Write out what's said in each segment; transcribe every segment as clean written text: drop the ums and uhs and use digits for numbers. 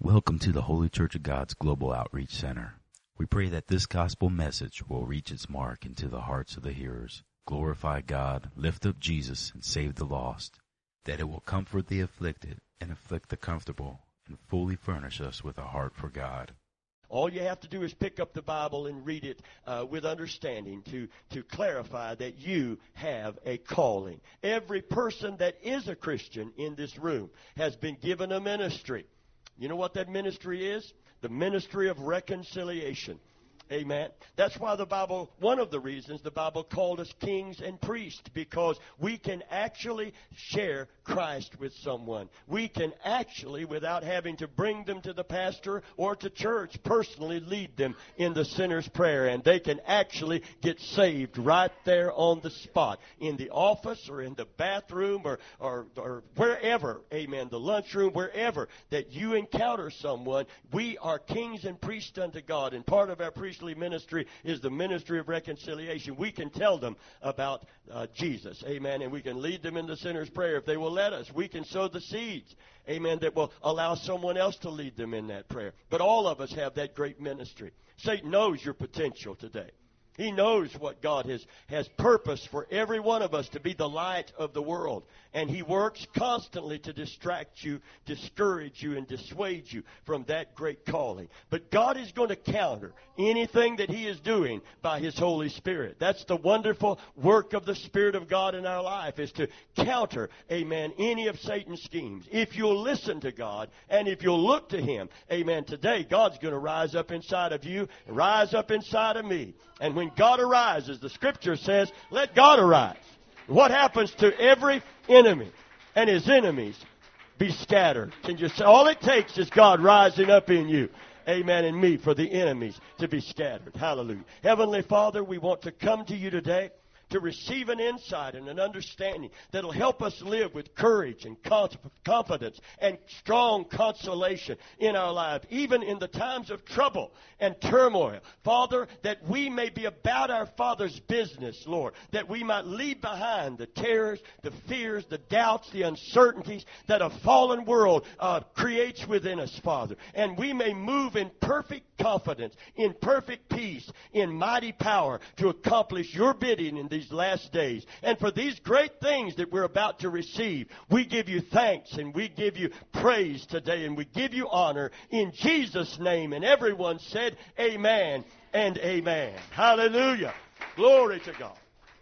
Welcome to the Holy Church of God's Global Outreach Center. We pray that this gospel message will reach its mark into the hearts of the hearers, glorify God, lift up Jesus, and save the lost, that it will comfort the afflicted and afflict the comfortable, and fully furnish us with a heart for God. All you have to do is pick up the Bible and read it with understanding to clarify that you have a calling. Every person that is a Christian in this room has been given a ministry. You know what that ministry is? The ministry of reconciliation. Amen. That's why the Bible, one of the reasons the Bible called us kings and priests, because we can actually share Christ with someone. We can actually, without having to bring them to the pastor or to church, personally lead them in the sinner's prayer. And they can actually get saved right there on the spot, in the office or in the bathroom or wherever, amen, the lunchroom, wherever that you encounter someone. We are kings and priests unto God, and part of our priestly ministry is the ministry of reconciliation. We can tell them about Jesus, amen, and we can lead them in the sinner's prayer if they will let us. We can sow the seeds, amen, that will allow someone else to lead them in that prayer. But all of us have that great ministry. Satan knows your potential today. He knows what God has purposed for every one of us to be the light of the world. And He works constantly to distract you, discourage you, and dissuade you from that great calling. But God is going to counter anything that He is doing by His Holy Spirit. That's the wonderful work of the Spirit of God in our life, is to counter, amen, any of Satan's schemes. If you'll listen to God and if you'll look to Him, amen, today God's going to rise up inside of you, rise up inside of me. And when God arises, the Scripture says, let God arise. What happens to every enemy and his enemies be scattered? Can you say, all it takes is God rising up in you, amen, and me, for the enemies to be scattered. Hallelujah. Heavenly Father, we want to come to you today to receive an insight and an understanding that will help us live with courage and confidence and strong consolation in our life, even in the times of trouble and turmoil. Father, that we may be about our Father's business, Lord, that we might leave behind the terrors, the fears, the doubts, the uncertainties that a fallen world creates within us, Father. And we may move in perfect confidence, in perfect peace, in mighty power to accomplish your bidding in these last days. And for these great things that we're about to receive, we give you thanks and we give you praise today and we give you honor in Jesus' name. And everyone said amen and amen. Hallelujah. Glory to God.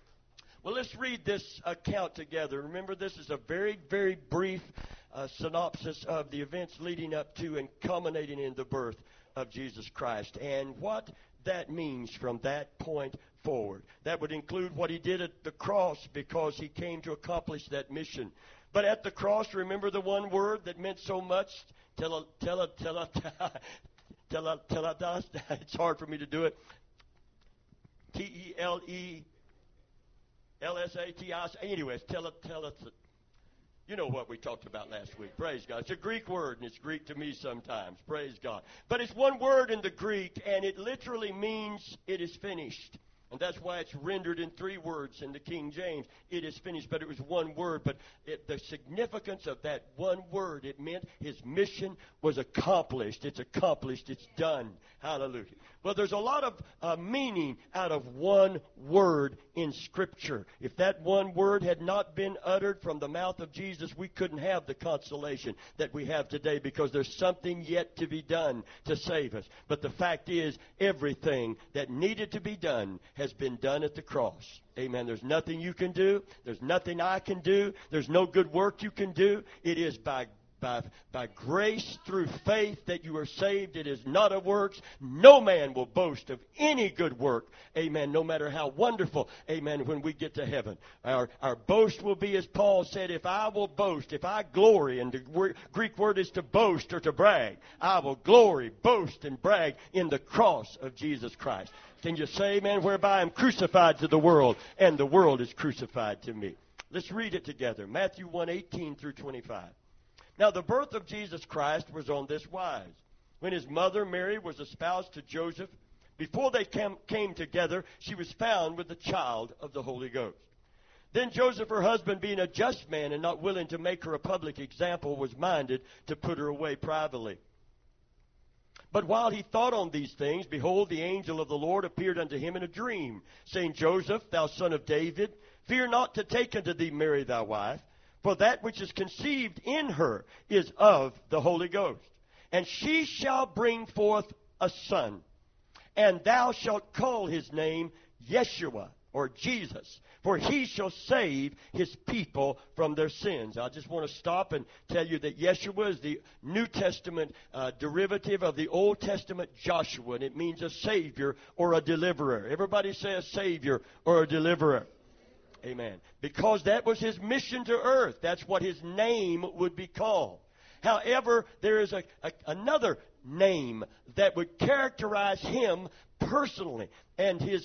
Well, let's read this account together. Remember, this is a very, very brief synopsis of the events leading up to and culminating in the birth of Jesus Christ, and what that means from that point forward. That would include what He did at the cross, because He came to accomplish that mission. But at the cross, remember the one word that meant so much? It's hard for me to do it. Telesatias. Anyways, you know what we talked about last week. Praise God. It's a Greek word, and it's Greek to me sometimes. Praise God. But it's one word in the Greek, and it literally means it is finished. And that's why it's rendered in 3 words in the King James. It is finished, but it was one word. But the significance of that one word, it meant His mission was accomplished. It's accomplished. It's done. Hallelujah. Well, there's a lot of meaning out of one word in Scripture. If that one word had not been uttered from the mouth of Jesus, we couldn't have the consolation that we have today, because there's something yet to be done to save us. But the fact is, everything that needed to be done has been done at the cross. Amen. There's nothing you can do. There's nothing I can do. There's no good work you can do. It is by grace through faith that you are saved. It is not of works. No man will boast of any good work. Amen. No matter how wonderful. Amen. When we get to heaven, our boast will be, as Paul said, if I will boast, if I glory, and the Greek word is to boast or to brag, I will glory, boast, and brag in the cross of Jesus Christ. Can you say amen? Whereby I'm crucified to the world, and the world is crucified to me. Let's read it together. Matthew 1:18 through 25. Now, the birth of Jesus Christ was on this wise. When His mother Mary was espoused to Joseph, before they came together, she was found with the child of the Holy Ghost. Then Joseph, her husband, being a just man and not willing to make her a public example, was minded to put her away privately. But while he thought on these things, behold, the angel of the Lord appeared unto him in a dream, saying, Joseph, thou son of David, fear not to take unto thee Mary thy wife, for that which is conceived in her is of the Holy Ghost. And she shall bring forth a son, and thou shalt call his name Yeshua, or Jesus, for he shall save his people from their sins. I just want to stop and tell you that Yeshua is the New Testament derivative of the Old Testament Joshua, and it means a Savior or a deliverer. Everybody say a Savior or a deliverer. Amen. Because that was his mission to earth. That's what his name would be called. However, there is another name that would characterize him personally and his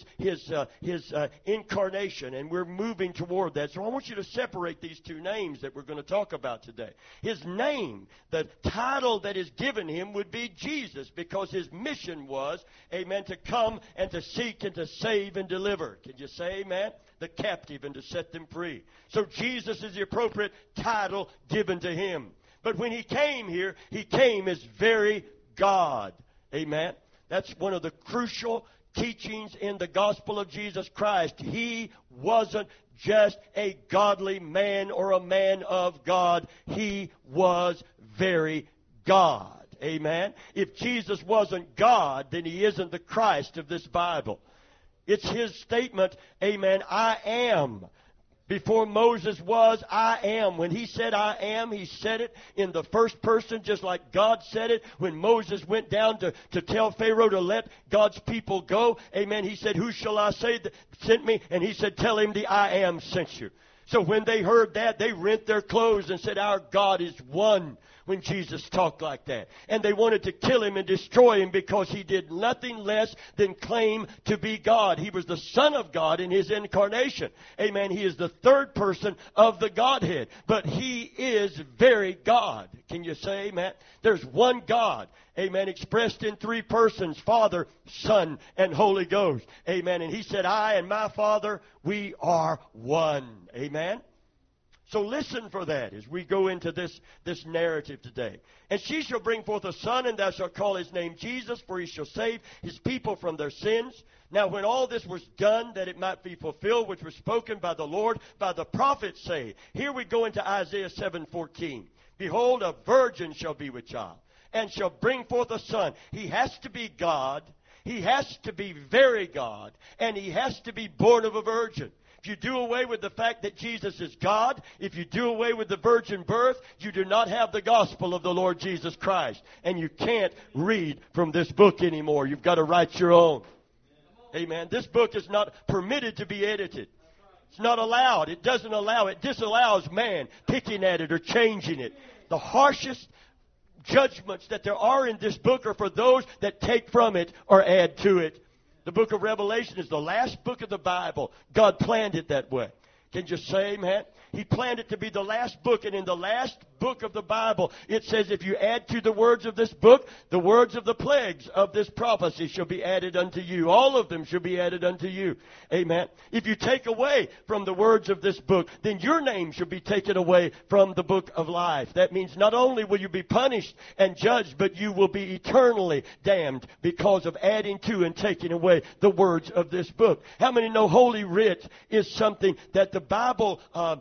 incarnation, and we're moving toward that. So I want you to separate these two names that we're going to talk about today. His name, the title that is given him, would be Jesus, because his mission was, amen, to come and to seek and to save and deliver. Can you say amen? The captive and to set them free. So Jesus is the appropriate title given to him. But when he came here, he came as very God. Amen. That's one of the crucial teachings in the gospel of Jesus Christ. He wasn't just a godly man or a man of God. He was very God. Amen. If Jesus wasn't God, then he isn't the Christ of this Bible. It's his statement, amen, I am. Before Moses was, I am. When he said I am, he said it in the first person, just like God said it. When Moses went down to tell Pharaoh to let God's people go, amen, he said, who shall I say that sent me? And he said, tell him the I am sent you. So when they heard that, they rent their clothes and said, our God is one. When Jesus talked like that. And they wanted to kill him and destroy him because he did nothing less than claim to be God. He was the Son of God in his incarnation. Amen. He is the third person of the Godhead. But he is very God. Can you say amen? There's one God. Amen. Expressed in three persons, Father, Son, and Holy Ghost. Amen. And he said, I and my Father, we are one. Amen. So listen for that as we go into this narrative today. And she shall bring forth a son, and thou shalt call his name Jesus, for he shall save his people from their sins. Now when all this was done, that it might be fulfilled, which was spoken by the Lord, by the prophets, say. Here we go into Isaiah 7:14. Behold, a virgin shall be with child, and shall bring forth a son. He has to be God. He has to be very God. And he has to be born of a virgin. If you do away with the fact that Jesus is God, if you do away with the virgin birth, you do not have the gospel of the Lord Jesus Christ. And you can't read from this book anymore. You've got to write your own. Amen. This book is not permitted to be edited. It's not allowed. It doesn't allow it. Disallows man picking at it or changing it. The harshest judgments that there are in this book are for those that take from it or add to it. The book of Revelation is the last book of the Bible. God planned it that way. Can you say amen? He planned it to be the last book. And in the last book of the Bible, it says, if you add to the words of this book, the words of the plagues of this prophecy shall be added unto you. All of them shall be added unto you. Amen. If you take away from the words of this book, then your name shall be taken away from the book of life. That means not only will you be punished and judged, but you will be eternally damned because of adding to and taking away the words of this book. How many know Holy Writ is something that the Bible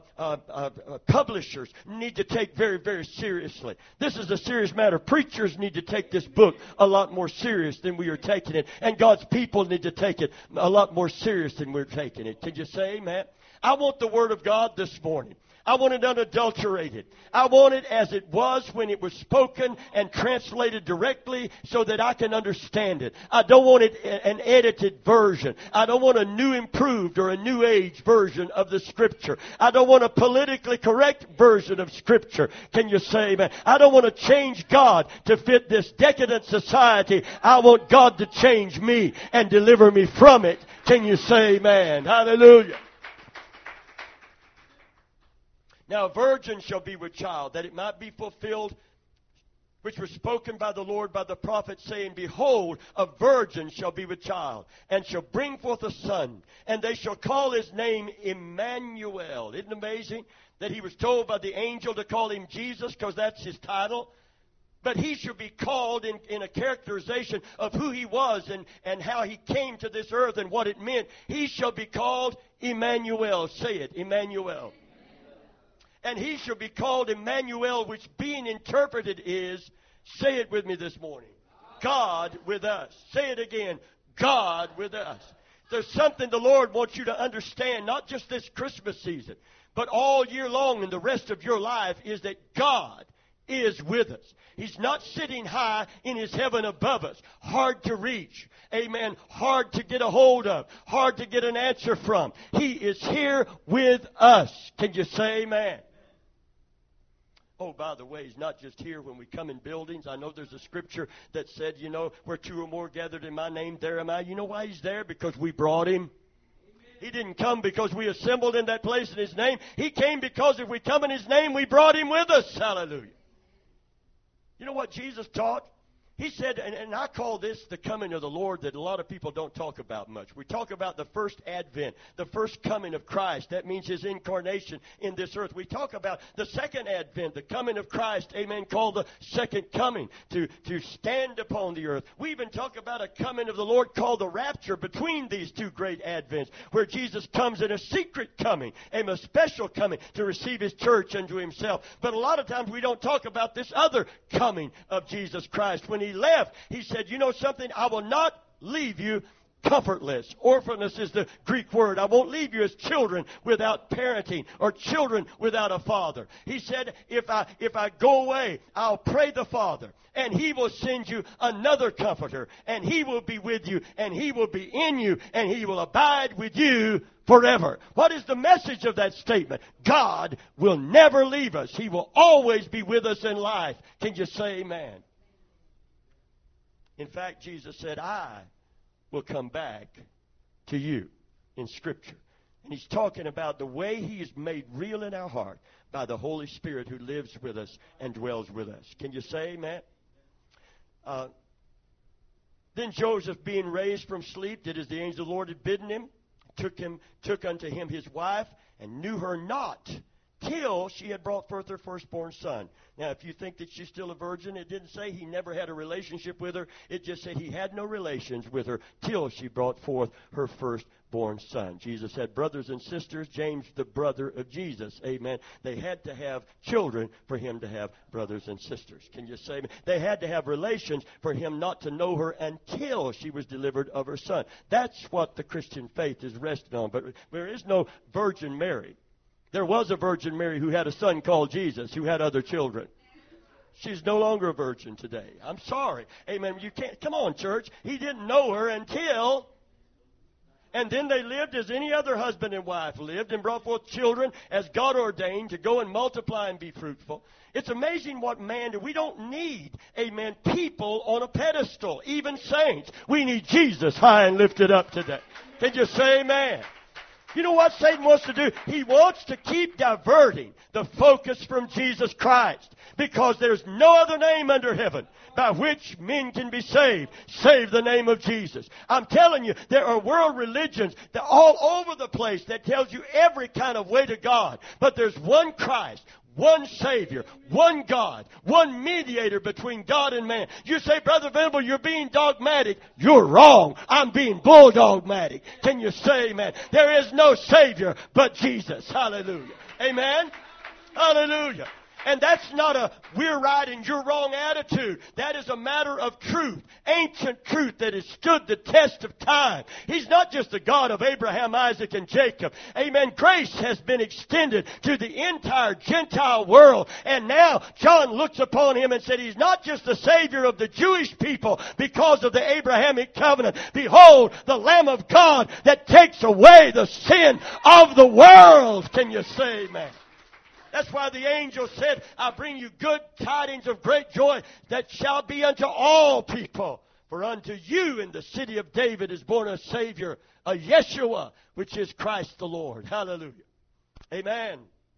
publishers need to take very, very seriously? This is a serious matter. Preachers need to take this book a lot more serious than we are taking it. And God's people need to take it a lot more serious than we're taking it. Can you say amen? I want the Word of God this morning. I want it unadulterated. I want it as it was when it was spoken and translated directly so that I can understand it. I don't want it an edited version. I don't want a new improved or a new age version of the Scripture. I don't want a politically correct version of Scripture. Can you say amen? I don't want to change God to fit this decadent society. I want God to change me and deliver me from it. Can you say amen? Hallelujah. Now a virgin shall be with child, that it might be fulfilled, which was spoken by the Lord by the prophet, saying, behold, a virgin shall be with child, and shall bring forth a son, and they shall call his name Emmanuel. Isn't it amazing that he was told by the angel to call him Jesus, because that's his title? But he should be called in a characterization of who he was and how he came to this earth and what it meant. He shall be called Emmanuel. Say it, Emmanuel. And he shall be called Emmanuel, which being interpreted is, say it with me this morning, God with us. Say it again, God with us. There's something the Lord wants you to understand, not just this Christmas season, but all year long and the rest of your life, is that God is with us. He's not sitting high in His heaven above us, hard to reach, amen, hard to get a hold of, hard to get an answer from. He is here with us. Can you say amen? Oh, by the way, He's not just here when we come in buildings. I know there's a scripture that said, where two or more gathered in my name, there am I. You know why He's there? Because we brought Him. He didn't come because we assembled in that place in His name. He came because if we come in His name, we brought Him with us. Hallelujah. You know what Jesus taught? He said, and I call this the coming of the Lord that a lot of people don't talk about much. We talk about the first advent, the first coming of Christ. That means His incarnation in this earth. We talk about the second advent, the coming of Christ, amen, called the second coming, to stand upon the earth. We even talk about a coming of the Lord called the rapture between these two great advents, where Jesus comes in a secret coming, a special coming to receive His church unto Himself. But a lot of times we don't talk about this other coming of Jesus Christ. When He left, He said, you know something? I will not leave you comfortless. Orphanless is the Greek word. I won't leave you as children without parenting or children without a father. He said, if I go away, I'll pray the Father, and He will send you another comforter, and He will be with you, and He will be in you, and He will abide with you forever. What is the message of that statement? God will never leave us. He will always be with us in life. Can you say amen? In fact, Jesus said, I will come back to you in Scripture. And He's talking about the way He is made real in our heart by the Holy Spirit who lives with us and dwells with us. Can you say amen? Then Joseph, being raised from sleep, did as the angel of the Lord had bidden him, took unto him his wife, and knew her not till she had brought forth her firstborn son. Now, if you think that she's still a virgin, it didn't say he never had a relationship with her. It just said he had no relations with her till she brought forth her firstborn son. Jesus had brothers and sisters. James, the brother of Jesus. Amen. They had to have children for Him to have brothers and sisters. Can you say amen? They had to have relations for Him not to know her until she was delivered of her son. That's what the Christian faith is rested on. But there is no Virgin Mary. There was a Virgin Mary who had a son called Jesus, who had other children. She's no longer a virgin today. I'm sorry. Amen. You can't. Come on, church. He didn't know her until. And then they lived as any other husband and wife lived, and brought forth children as God ordained, to go and multiply and be fruitful. It's amazing what man do. We don't need, amen, people on a pedestal, even saints. We need Jesus high and lifted up today. Can you say amen? You know what Satan wants to do? He wants to keep diverting the focus from Jesus Christ, because there's no other name under heaven by which men can be saved, save the name of Jesus. I'm telling you, there are world religions that all over the place that tells you every kind of way to God. But there's one Christ, one Savior, one God, one mediator between God and man. You say, Brother Venable, you're being dogmatic. You're wrong. I'm being bulldogmatic. Can you say amen? There is no Savior but Jesus. Hallelujah. Amen? Hallelujah. And that's not a we're right and you're wrong attitude. That is a matter of truth, ancient truth that has stood the test of time. He's not just the God of Abraham, Isaac, and Jacob. Amen. Grace has been extended to the entire Gentile world. And now John looks upon Him and said, He's not just the Savior of the Jewish people because of the Abrahamic covenant. Behold, the Lamb of God that takes away the sin of the world. Can you say amen? That's why the angel said, I bring you good tidings of great joy that shall be unto all people. For unto you in the city of David is born a Savior, a Yeshua, which is Christ the Lord. Hallelujah. Amen.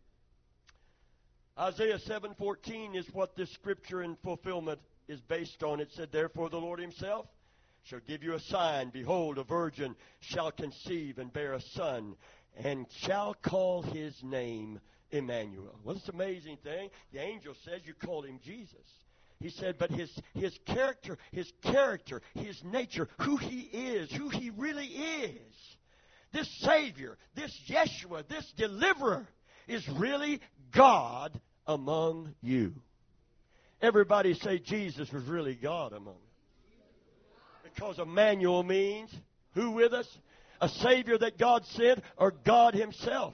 Isaiah 7:14 is what this scripture in fulfillment is based on. It said, Therefore the Lord Himself shall give you a sign. Behold, a virgin shall conceive and bear a son, and shall call His name Emmanuel. Well, it's an amazing thing. The angel says you call Him Jesus. He said, but his character, his nature, who he is, who he really is, this Savior, this Yeshua, this deliverer is really God among you. Everybody say Jesus was really God among us. Because Emmanuel means who with us? A Savior that God sent, or God Himself.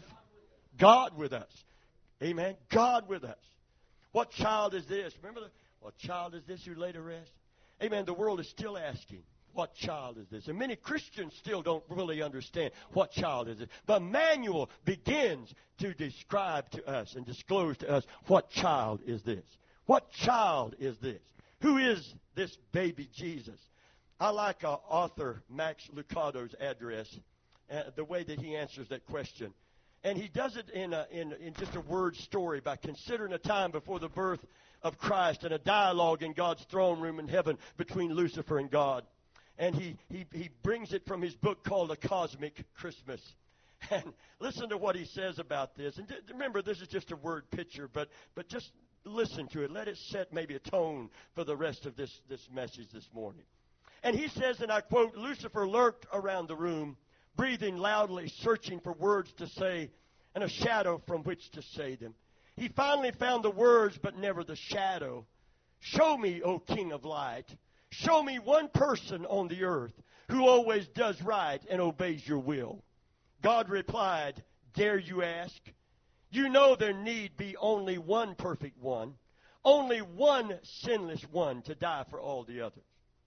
God with us. Amen. God with us. What child is this? Remember, what child is this who laid to rest? Amen. The world is still asking, what child is this? And many Christians still don't really understand what child is it. But Emmanuel begins to describe to us and disclose to us what child is this. What child is this? Who is this baby Jesus? I like author Max Lucado's address, the way that he answers that question. And he does it in just a word story by considering a time before the birth of Christ and a dialogue in God's throne room in heaven between Lucifer and God. And he brings it from his book called A Cosmic Christmas. And listen to what he says about this. And remember, this is just a word picture, but just listen to it. Let it set maybe a tone for the rest of this message this morning. And he says, and I quote, Lucifer lurked around the room, breathing loudly, searching for words to say, and a shadow from which to say them. He finally found the words, but never the shadow. Show me, O King of Light. Show me one person on the earth who always does right and obeys your will. God replied, dare you ask? You know there need be only one perfect one, only one sinless one to die for all the others.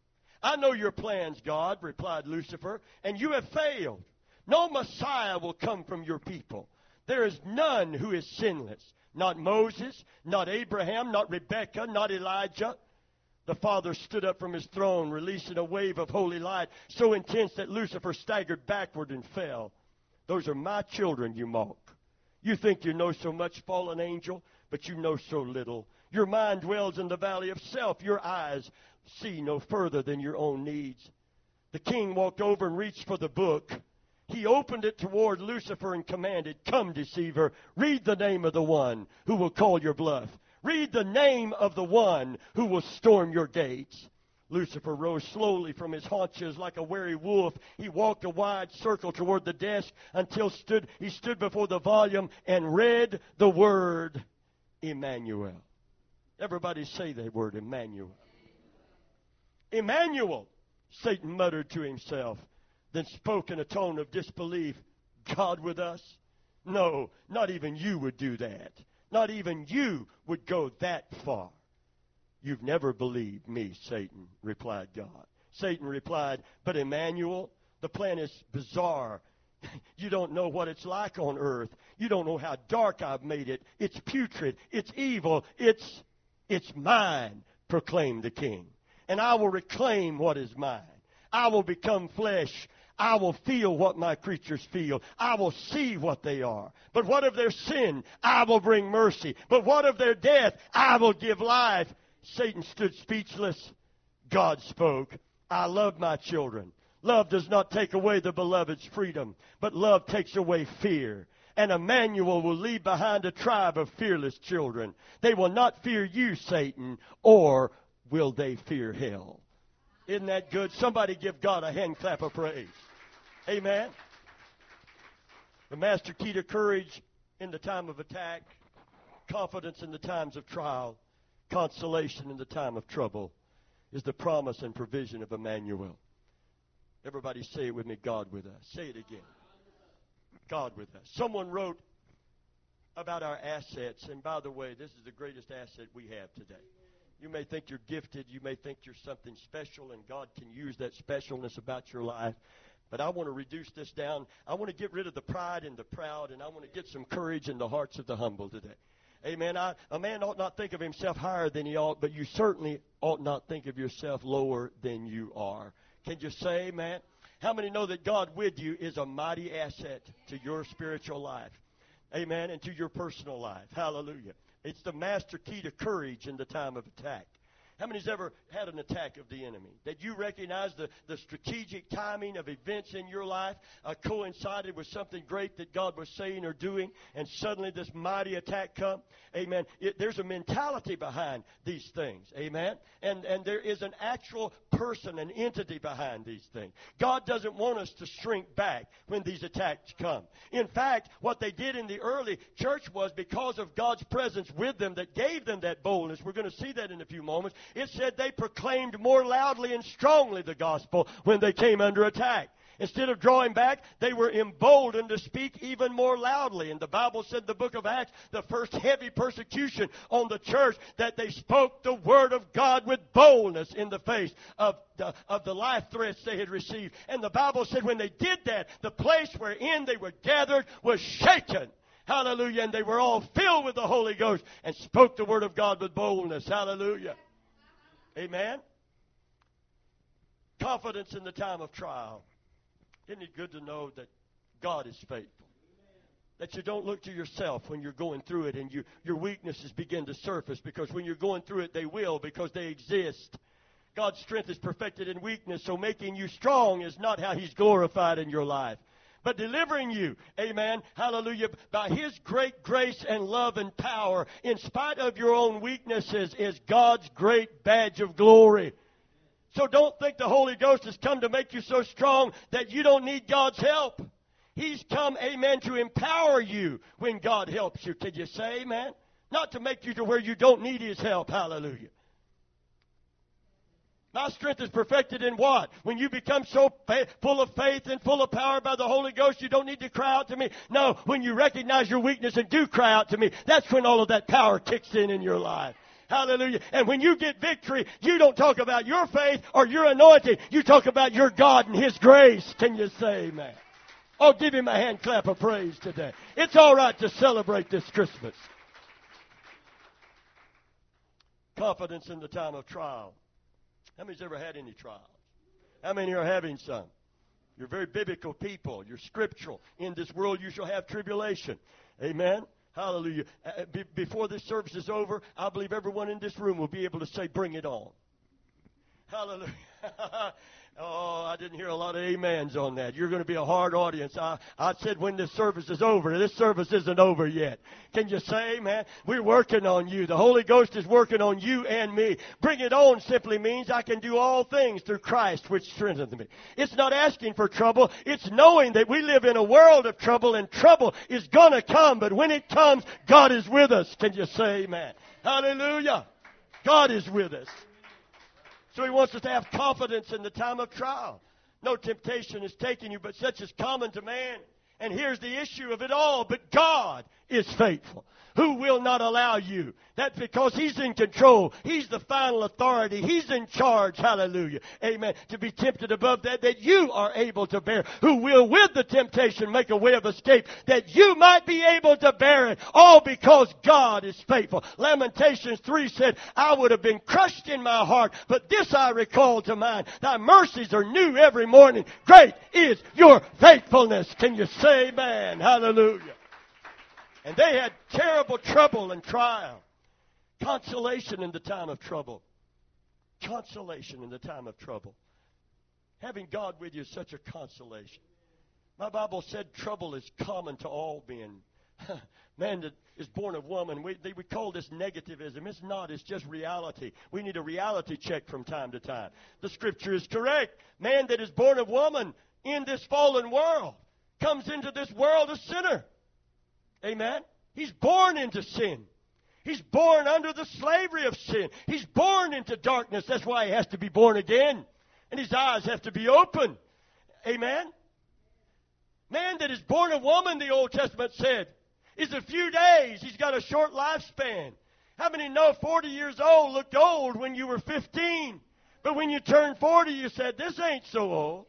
I know your plans, God, replied Lucifer, and you have failed. No Messiah will come from your people. There is none who is sinless. Not Moses, not Abraham, not Rebekah, not Elijah. The Father stood up from His throne, releasing a wave of holy light so intense that Lucifer staggered backward and fell. Those are my children, you mock. You think you know so much, fallen angel, but you know so little. Your mind dwells in the valley of self. Your eyes see no further than your own needs. The king walked over and reached for the book. He opened it toward Lucifer and commanded, come, deceiver, read the name of the one who will call your bluff. Read the name of the one who will storm your gates. Lucifer rose slowly from his haunches like a wary wolf. He walked a wide circle toward the desk until he stood before the volume and read the word Emmanuel. Everybody say that word, Emmanuel. Emmanuel, Satan muttered to himself, then spoke in a tone of disbelief. God with us? No, not even you would do that. Not even you would go that far. You've never believed me, Satan, replied God. Satan replied, but Emmanuel, the plan is bizarre. You don't know what it's like on earth. You don't know how dark I've made it. It's putrid. It's evil. It's mine, proclaimed the king. And I will reclaim what is mine. I will become flesh. I will feel what my creatures feel. I will see what they are. But what of their sin? I will bring mercy. But what of their death? I will give life. Satan stood speechless. God spoke. I love my children. Love does not take away the beloved's freedom, but love takes away fear. And Emmanuel will leave behind a tribe of fearless children. They will not fear you, Satan, or will they fear hell? Isn't that good? Somebody give God a hand clap of praise. Amen. The master key to courage in the time of attack, confidence in the times of trial, consolation in the time of trouble is the promise and provision of Emmanuel. Everybody say it with me, God with us. Say it again. God with us. Someone wrote about our assets, and by the way, this is the greatest asset we have today. You may think you're gifted. You may think you're something special, and God can use that specialness about your life. But I want to reduce this down. I want to get rid of the pride and the proud, and I want to get some courage in the hearts of the humble today. Amen. A man ought not think of himself higher than he ought, but you certainly ought not think of yourself lower than you are. Can you say amen? How many know that God with you is a mighty asset to your spiritual life? Amen. And to your personal life. Hallelujah. It's the master key to courage in the time of attack. How many's ever had an attack of the enemy? That you recognize the strategic timing of events in your life coincided with something great that God was saying or doing, and suddenly this mighty attack come? Amen. There's a mentality behind these things. Amen. And there is an actual person, an entity behind these things. God doesn't want us to shrink back when these attacks come. In fact, what they did in the early church was, because of God's presence with them that gave them that boldness. We're going to see that in a few moments. It said they proclaimed more loudly and strongly the gospel when they came under attack. Instead of drawing back, they were emboldened to speak even more loudly. And the Bible said in the book of Acts, the first heavy persecution on the church, that they spoke the word of God with boldness in the face of the life threats they had received. And the Bible said when they did that, the place wherein they were gathered was shaken. Hallelujah. And they were all filled with the Holy Ghost and spoke the word of God with boldness. Hallelujah. Amen. Confidence in the time of trial. Isn't it good to know that God is faithful? That you don't look to yourself when you're going through it and your weaknesses begin to surface, because when you're going through it, they will, because they exist. God's strength is perfected in weakness, so making you strong is not how He's glorified in your life, but delivering you, amen, hallelujah, by His great grace and love and power, in spite of your own weaknesses, is God's great badge of glory. So don't think the Holy Ghost has come to make you so strong that you don't need God's help. He's come, amen, to empower you when God helps you. Can you say amen? Not to make you to where you don't need His help. Hallelujah. My strength is perfected in what? When you become so full of faith and full of power by the Holy Ghost, you don't need to cry out to me. No, when you recognize your weakness and do cry out to me, that's when all of that power kicks in your life. Hallelujah. And when you get victory, you don't talk about your faith or your anointing. You talk about your God and His grace. Can you say amen? Oh, give Him a hand clap of praise today. It's all right to celebrate this Christmas. Confidence in the time of trial. How many's ever had any trials? How many are having some? You're very biblical people. You're scriptural. In this world you shall have tribulation. Amen? Hallelujah. Before this service is over, I believe everyone in this room will be able to say, bring it on. Hallelujah. Oh, I didn't hear a lot of amens on that. You're going to be a hard audience. I said when this service is over. This service isn't over yet. Can you say, man? We're working on you. The Holy Ghost is working on you and me. Bring it on simply means I can do all things through Christ which strengthens me. It's not asking for trouble. It's knowing that we live in a world of trouble, and trouble is going to come. But when it comes, God is with us. Can you say amen? Hallelujah. God is with us. So He wants us to have confidence in the time of trial. No temptation is taking you, but such is common to man. And here's the issue of it all. But God is faithful, who will not allow you. That's because He's in control. He's the final authority. He's in charge. Hallelujah. Amen. To be tempted above that you are able to bear. Who will with the temptation make a way of escape, that you might be able to bear it. All because God is faithful. Lamentations 3 said, I would have been crushed in my heart, but this I recall to mind. Thy mercies are new every morning. Great is your faithfulness. Can you say amen? Hallelujah. And they had terrible trouble and trial. Consolation in the time of trouble. Consolation in the time of trouble. Having God with you is such a consolation. My Bible said trouble is common to all men. Man that is born of woman, we call this negativism. It's not. It's just reality. We need a reality check from time to time. The Scripture is correct. Man that is born of woman in this fallen world comes into this world a sinner. Amen? He's born into sin. He's born under the slavery of sin. He's born into darkness. That's why he has to be born again. And his eyes have to be open. Amen? Man that is born of woman, the Old Testament said, is a few days. He's got a short lifespan. How many know 40 years old looked old when you were 15? But when you turned 40, you said, this ain't so old.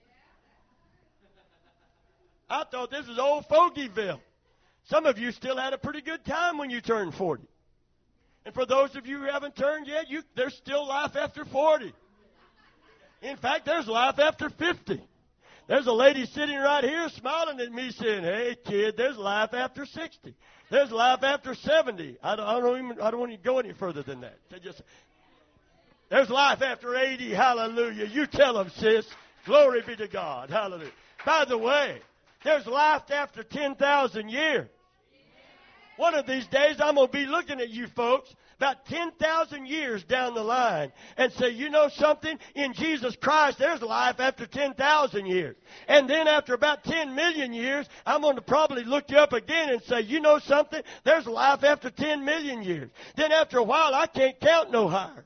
I thought this was old Fogieville. Some of you still had a pretty good time when you turned 40. And for those of you who haven't turned yet, there's still life after 40. In fact, there's life after 50. There's a lady sitting right here smiling at me saying, hey, kid, there's life after 60. There's life after 70. I don't want to go any further than that. There's life after 80. Hallelujah. You tell them, sis. Glory be to God. Hallelujah. By the way, there's life after 10,000 years. One of these days, I'm going to be looking at you folks about 10,000 years down the line and say, you know something? In Jesus Christ, there's life after 10,000 years. And then after about 10 million years, I'm going to probably look you up again and say, you know something? There's life after 10 million years. Then after a while, I can't count no higher.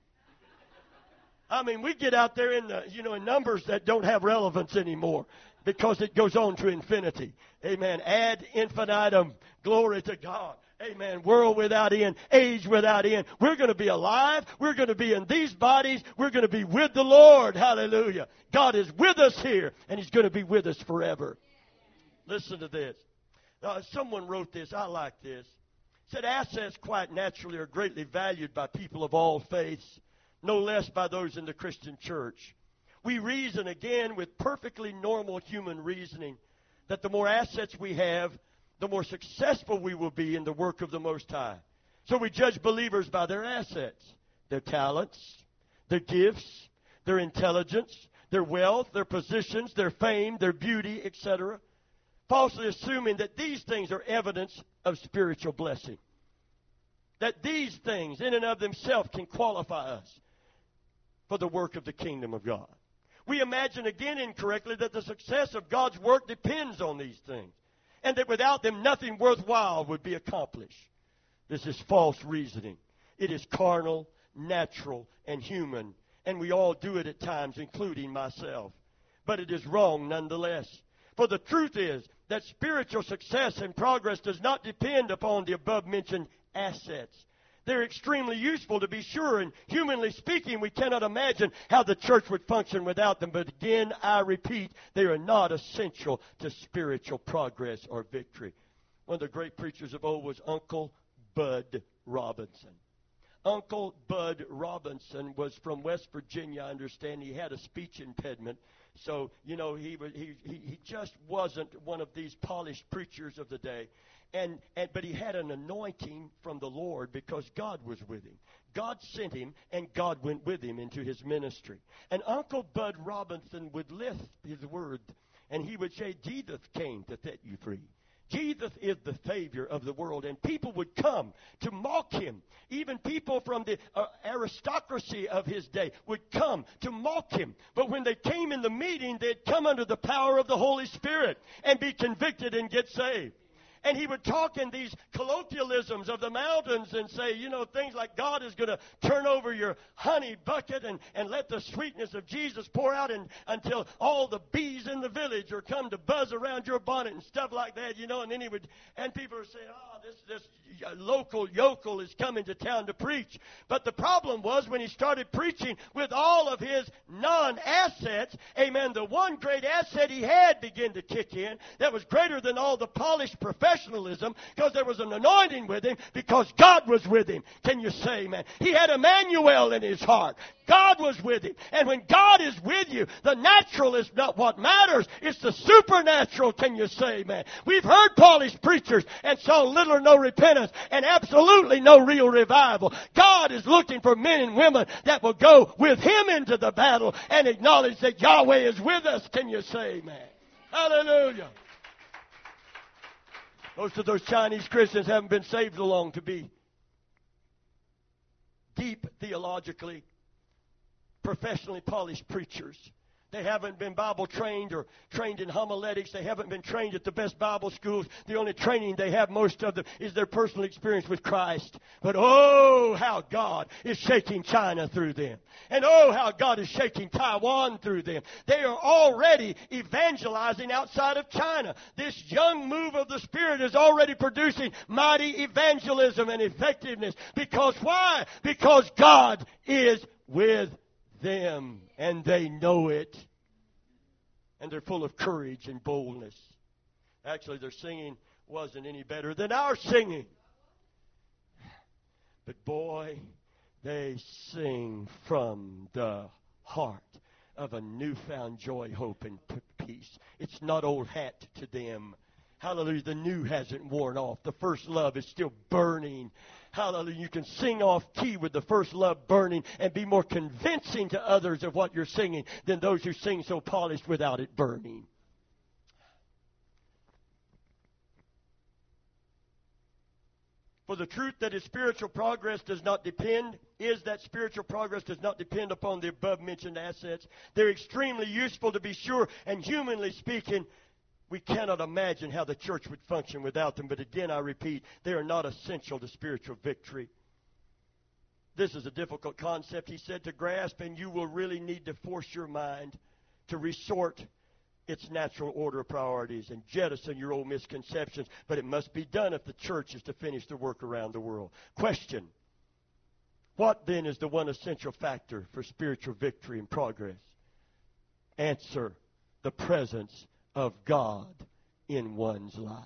I mean, we get out there in in numbers that don't have relevance anymore because it goes on to infinity. Amen. Ad infinitum. Glory to God. Amen. World without end, age without end. We're going to be alive. We're going to be in these bodies. We're going to be with the Lord. Hallelujah. God is with us here, and He's going to be with us forever. Listen to this. Someone wrote this. I like this. Said, assets quite naturally are greatly valued by people of all faiths, no less by those in the Christian church. We reason again with perfectly normal human reasoning that the more assets we have, the more successful we will be in the work of the Most High. So we judge believers by their assets, their talents, their gifts, their intelligence, their wealth, their positions, their fame, their beauty, etc., falsely assuming that these things are evidence of spiritual blessing. That these things in and of themselves can qualify us for the work of the kingdom of God. We imagine again incorrectly that the success of God's work depends on these things, and that without them nothing worthwhile would be accomplished. This is false reasoning. It is carnal, natural, and human, and we all do it at times, including myself. But it is wrong nonetheless. For the truth is that spiritual success and progress does not depend upon the above-mentioned assets. They're extremely useful, to be sure, and humanly speaking, we cannot imagine how the church would function without them. But again, I repeat, they are not essential to spiritual progress or victory. One of the great preachers of old was Uncle Bud Robinson. Uncle Bud Robinson was from West Virginia, I understand. He had a speech impediment. So, he just wasn't one of these polished preachers of the day. But he had an anointing from the Lord because God was with him. God sent him, and God went with him into his ministry. And Uncle Bud Robinson would lift his word, and he would say, Jesus came to set you free. Jesus is the Savior of the world. And people would come to mock him. Even people from the aristocracy of his day would come to mock him. But when they came in the meeting, they'd come under the power of the Holy Spirit and be convicted and get saved. And he would talk in these colloquialisms of the mountains and say, things like God is going to turn over your honey bucket and let the sweetness of Jesus pour out until all the bees in the village are come to buzz around your bonnet and stuff like that, and then and people are saying, this local yokel is coming to town to preach. But the problem was when he started preaching with all of his non-assets, amen, the one great asset he had began to kick in that was greater than all the polished professionalism, because there was an anointing with him, because God was with him. Can you say, man? He had Emmanuel in his heart. God was with him. And when God is with you, the natural is not what matters. It's the supernatural, can you say, man? We've heard polished preachers and saw little or no repentance and absolutely no real revival. God is looking for men and women that will go with him into the battle and acknowledge that Yahweh is with us, can you say, man? Hallelujah. Most of those Chinese Christians haven't been saved long to be deep theologically, professionally polished preachers. They haven't been Bible trained or trained in homiletics. They haven't been trained at the best Bible schools. The only training they have, most of them, is their personal experience with Christ. But oh, how God is shaking China through them. And oh, how God is shaking Taiwan through them. They are already evangelizing outside of China. This young move of the Spirit is already producing mighty evangelism and effectiveness. Because why? Because God is with them, and they know it, and they're full of courage and boldness. Actually, their singing wasn't any better than our singing, but boy, they sing from the heart of a newfound joy, hope, and peace. It's not old hat to them. Hallelujah. The new hasn't worn off. The first love is still burning. Hallelujah. You can sing off key with the first love burning and be more convincing to others of what you're singing than those who sing so polished without it burning. For the truth that is spiritual progress does not depend, is that spiritual progress does not depend upon the above-mentioned assets. They're extremely useful to be sure, and humanly speaking, we cannot imagine how the church would function without them. But again, I repeat, they are not essential to spiritual victory. This is a difficult concept, he said, to grasp, and you will really need to force your mind to resort its natural order of priorities and jettison your old misconceptions. But it must be done if the church is to finish the work around the world. Question: what then is the one essential factor for spiritual victory and progress? Answer: the presence of God in one's life.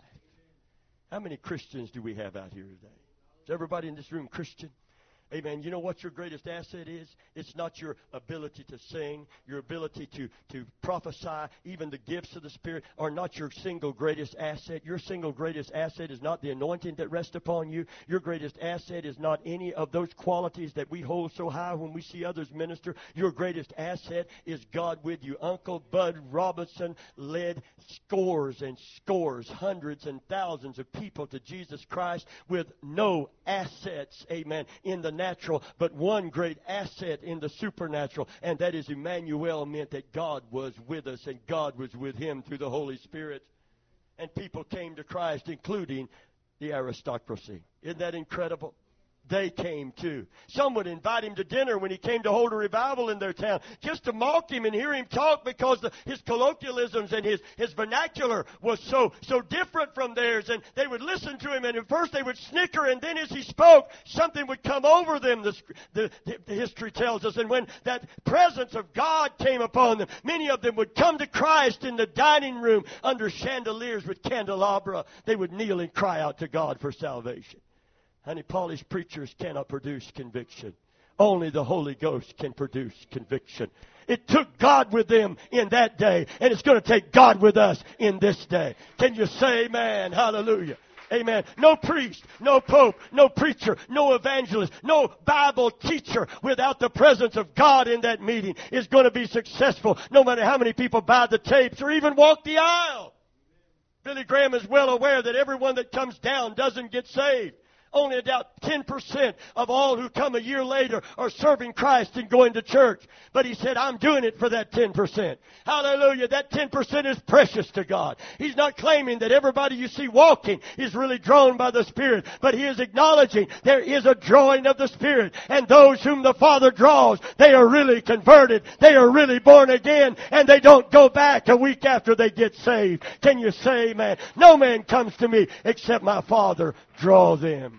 How many Christians do we have out here today? Is everybody in this room Christian? Amen. You know what your greatest asset is? It's not your ability to sing, your ability to prophesy, even the gifts of the Spirit are not your single greatest asset. Your single greatest asset is not the anointing that rests upon you. Your greatest asset is not any of those qualities that we hold so high when we see others minister. Your greatest asset is God with you. Uncle Bud Robinson led scores and scores, hundreds and thousands of people to Jesus Christ with no assets, amen, in the natural, but one great asset in the supernatural, and that is Emmanuel, meant that God was with us and God was with him through the Holy Spirit. And people came to Christ, including the aristocracy. Isn't that incredible? They came too. Some would invite him to dinner when he came to hold a revival in their town, just to mock him and hear him talk, because his colloquialisms and his vernacular was so different from theirs. And they would listen to him, and at first they would snicker, and then as he spoke, something would come over them, the history tells us. And when that presence of God came upon them, many of them would come to Christ in the dining room under chandeliers with candelabra. They would kneel and cry out to God for salvation. Honey, polished preachers cannot produce conviction. Only the Holy Ghost can produce conviction. It took God with them in that day, and it's going to take God with us in this day. Can you say amen? Hallelujah. Amen. No priest, no pope, no preacher, no evangelist, no Bible teacher without the presence of God in that meeting is going to be successful, no matter how many people buy the tapes or even walk the aisle. Billy Graham is well aware that everyone that comes down doesn't get saved. Only about 10% of all who come a year later are serving Christ and going to church. But he said, I'm doing it for that 10%. Hallelujah. That 10% is precious to God. He's not claiming that everybody you see walking is really drawn by the Spirit, but he is acknowledging there is a drawing of the Spirit. And those whom the Father draws, they are really converted. They are really born again, and they don't go back a week after they get saved. Can you say amen? No man comes to me except my Father draw them.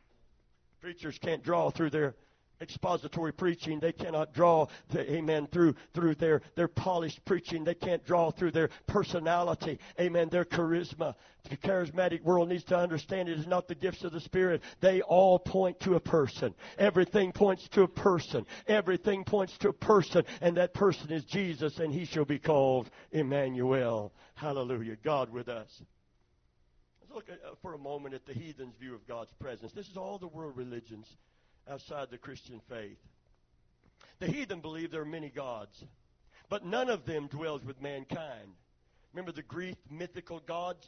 Preachers can't draw through their expository preaching. They cannot draw, through their polished preaching. They can't draw through their personality, amen, their charisma. The charismatic world needs to understand it is not the gifts of the Spirit. They all point to a person. Everything points to a person. Everything points to a person, and that person is Jesus, and he shall be called Emmanuel. Hallelujah. God with us. Look for a moment at the heathen's view of God's presence. This is all the world religions outside the Christian faith. The heathen believe there are many gods, but none of them dwells with mankind. Remember the Greek mythical gods?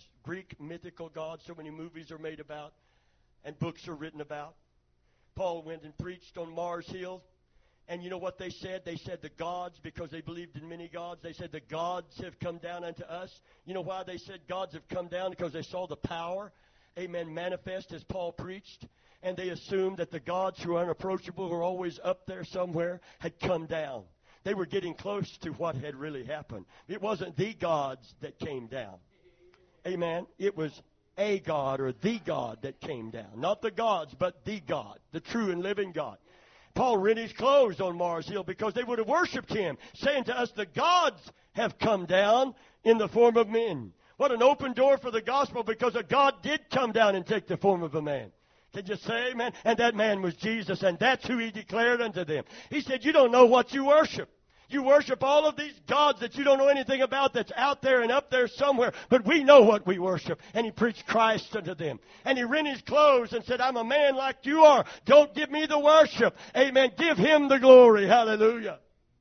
So many movies are made about and books are written about. Paul went and preached on Mars Hill. And you know what they said? They said the gods, because they believed in many gods, they said the gods have come down unto us. You know why they said gods have come down? Because they saw the power, amen, manifest as Paul preached. And they assumed that the gods who are unapproachable, who are always up there somewhere, had come down. They were getting close to what had really happened. It wasn't the gods that came down. Amen. It was a God or the God that came down. Not the gods, but the God, the true and living God. Paul rent his clothes on Mars Hill because they would have worshipped him, saying to us, the gods have come down in the form of men. What an open door for the gospel, because a God did come down and take the form of a man. Can you say amen? And that man was Jesus, and that's who he declared unto them. He said, you don't know what you worship. You worship all of these gods that you don't know anything about that's out there and up there somewhere. But we know what we worship. And he preached Christ unto them. And he rent his clothes and said, I'm a man like you are. Don't give me the worship. Amen. Give him the glory. Hallelujah.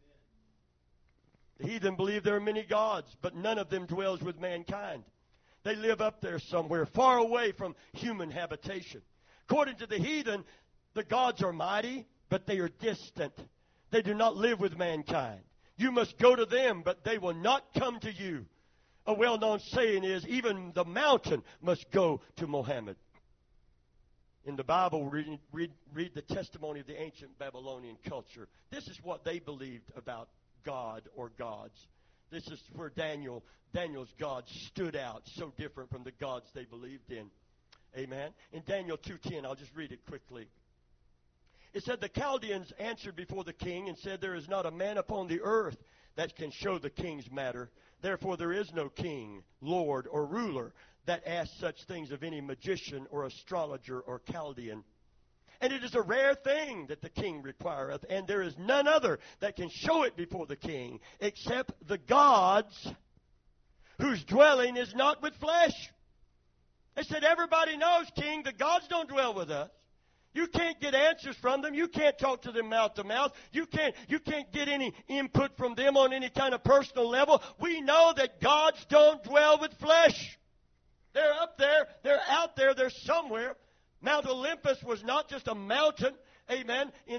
The heathen believe there are many gods, but none of them dwells with mankind. They live up there somewhere, far away from human habitation. According to the heathen, the gods are mighty, but they are distant. They do not live with mankind. You must go to them, but they will not come to you. A well-known saying is, even the mountain must go to Mohammed. In the Bible, read the testimony of the ancient Babylonian culture. This is what they believed about God or gods. This is where Daniel's God stood out, so different from the gods they believed in. Amen. In Daniel 2:10, I'll just read it quickly. It said, the Chaldeans answered before the king and said, there is not a man upon the earth that can show the king's matter. Therefore there is no king, lord, or ruler that asks such things of any magician or astrologer or Chaldean. And it is a rare thing that the king requireth, and there is none other that can show it before the king, except the gods whose dwelling is not with flesh. They said, everybody knows, king, the gods don't dwell with us. You can't get answers from them. You can't talk to them mouth to mouth. You can't get any input from them on any kind of personal level. We know that gods don't dwell with flesh. They're up there. They're out there. They're somewhere. Mount Olympus was not just a mountain, amen, in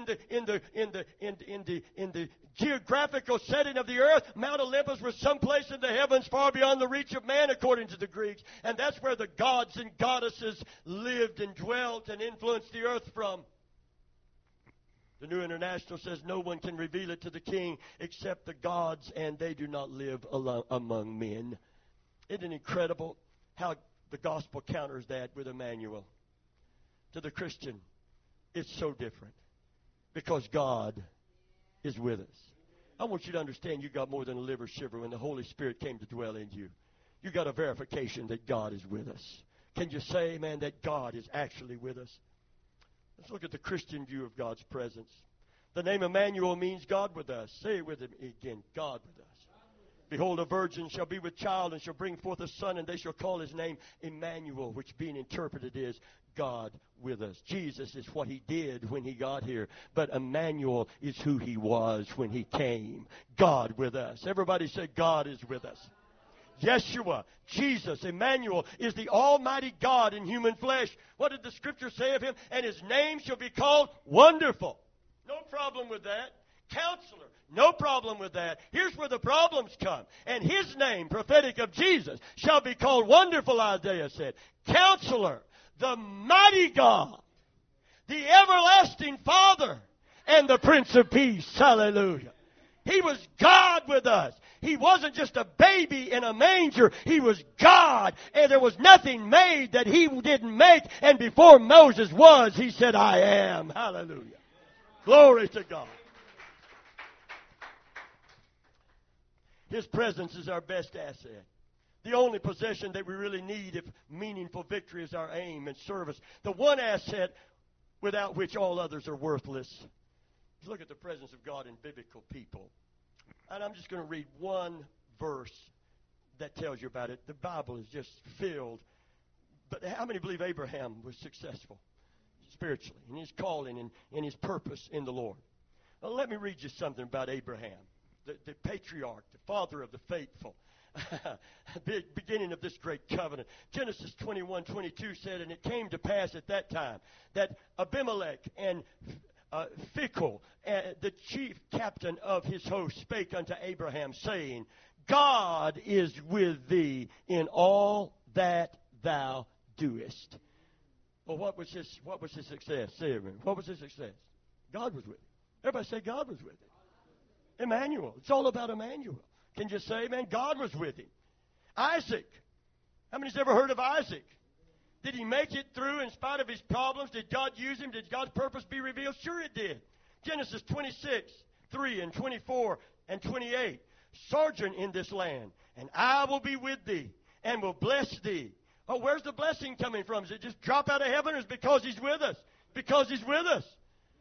the geographical setting of the earth. Mount Olympus was someplace in the heavens far beyond the reach of man, according to the Greeks. And that's where the gods and goddesses lived and dwelt and influenced the earth from. The New International says no one can reveal it to the king except the gods, and they do not live among men. Isn't it incredible how the gospel counters that with Emmanuel? To the Christian, it's so different because God is with us. I want you to understand you got more than a liver shiver when the Holy Spirit came to dwell in you. You got a verification that God is with us. Can you say, amen, that God is actually with us? Let's look at the Christian view of God's presence. The name Emmanuel means God with us. Say it with him again, God with us. Behold, a virgin shall be with child and shall bring forth a son, and they shall call his name Emmanuel, which being interpreted is God with us. Jesus is what he did when he got here, but Emmanuel is who he was when he came. God with us. Everybody say, God is with us. Yeshua, Jesus, Emmanuel, is the Almighty God in human flesh. What did the Scripture say of him? And his name shall be called Wonderful. No problem with that. Counselor. No problem with that. Here's where the problems come. And his name, prophetic of Jesus, shall be called Wonderful, Isaiah said. Counselor, the mighty God, the everlasting Father, and the Prince of Peace. Hallelujah. He was God with us. He wasn't just a baby in a manger. He was God. And there was nothing made that he didn't make. And before Moses was, he said, I am. Hallelujah. Glory to God. His presence is our best asset. The only possession that we really need if meaningful victory is our aim and service. The one asset without which all others are worthless. Look at the presence of God in biblical people. And I'm just going to read one verse that tells you about it. The Bible is just filled. But how many believe Abraham was successful spiritually in his calling and in his purpose in the Lord? Well, let me read you something about Abraham. The patriarch, the father of the faithful, beginning of this great covenant. Genesis 21:22 said, and it came to pass at that time that Abimelech and Phicol, the chief captain of his host, spake unto Abraham, saying, God is with thee in all that thou doest. Well, what was his success? Say it, what was his success? God was with him. Everybody say God was with him. Emmanuel. It's all about Emmanuel. Can you say, man, God was with him? Isaac. How many's ever heard of Isaac? Did he make it through in spite of his problems? Did God use him? Did God's purpose be revealed? Sure it did. Genesis 26:3 and 24 and 28. Sojourn in this land, and I will be with thee, and will bless thee. Oh, where's the blessing coming from? Is it just drop out of heaven, or is it because he's with us? Because he's with us.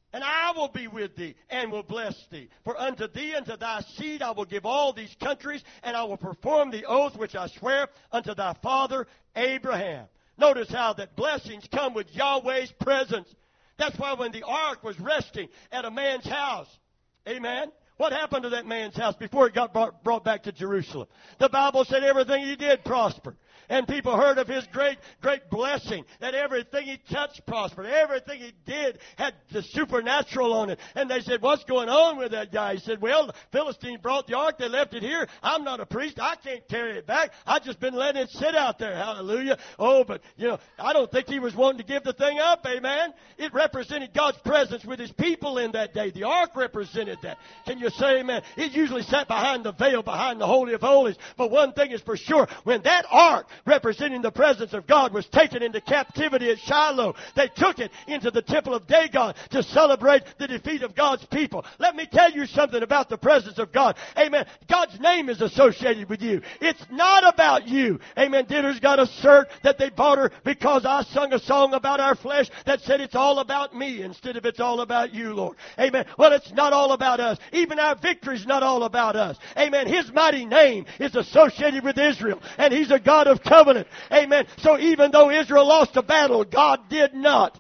And I will be with thee, and will bless thee. For unto thee and to thy seed I will give all these countries, and I will perform the oath which I swear unto thy father Abraham. Notice how that blessings come with Yahweh's presence. That's why when the ark was resting at a man's house, amen, what happened to that man's house before it got brought back to Jerusalem? The Bible said everything he did prospered. And people heard of his great blessing, that everything he touched prospered. Everything he did had the supernatural on it. And they said, what's going on with that guy? He said, well, the Philistines brought the ark. They left it here. I'm not a priest. I can't carry it back. I've just been letting it sit out there. Hallelujah. Oh, but, I don't think he was wanting to give the thing up. Amen. It represented God's presence with his people in that day. The ark represented that. Can you say amen? It usually sat behind the veil, behind the Holy of Holies. But one thing is for sure, when that ark representing the presence of God was taken into captivity at Shiloh, they took it into the temple of Dagon to celebrate the defeat of God's people. Let me tell you something about the presence of God. Amen. God's name is associated with you. It's not about you. Amen. Dinner's got a shirt that they bought her because I sung a song about our flesh that said it's all about me instead of it's all about you, Lord. Amen. Well, it's not all about us. Even our victory's not all about us. Amen. His mighty name is associated with Israel, and He's a God of covenant. Amen. So even though Israel lost a battle, God did not.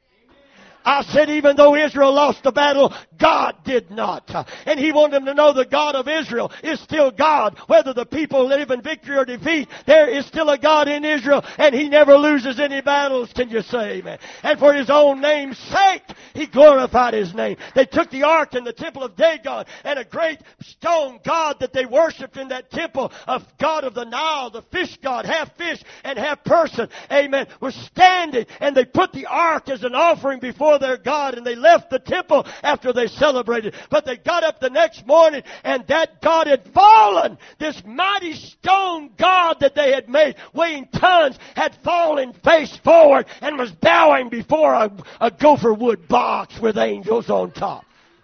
I said even though Israel lost the battle, God did not. And He wanted them to know the God of Israel is still God. Whether the people live in victory or defeat, there is still a God in Israel, and He never loses any battles. Can you say amen? And for His own name's sake, He glorified His name. They took the ark in the temple of Dagon, and a great stone god that they worshipped in that temple, of God of the Nile, the fish god, half fish and half person, amen, was standing, and they put the ark as an offering before their God, and they left the temple after they celebrated. But they got up the next morning, and that God had fallen. This mighty stone God that they had made, weighing tons, had fallen face forward and was bowing before a gopher wood box with angels on top.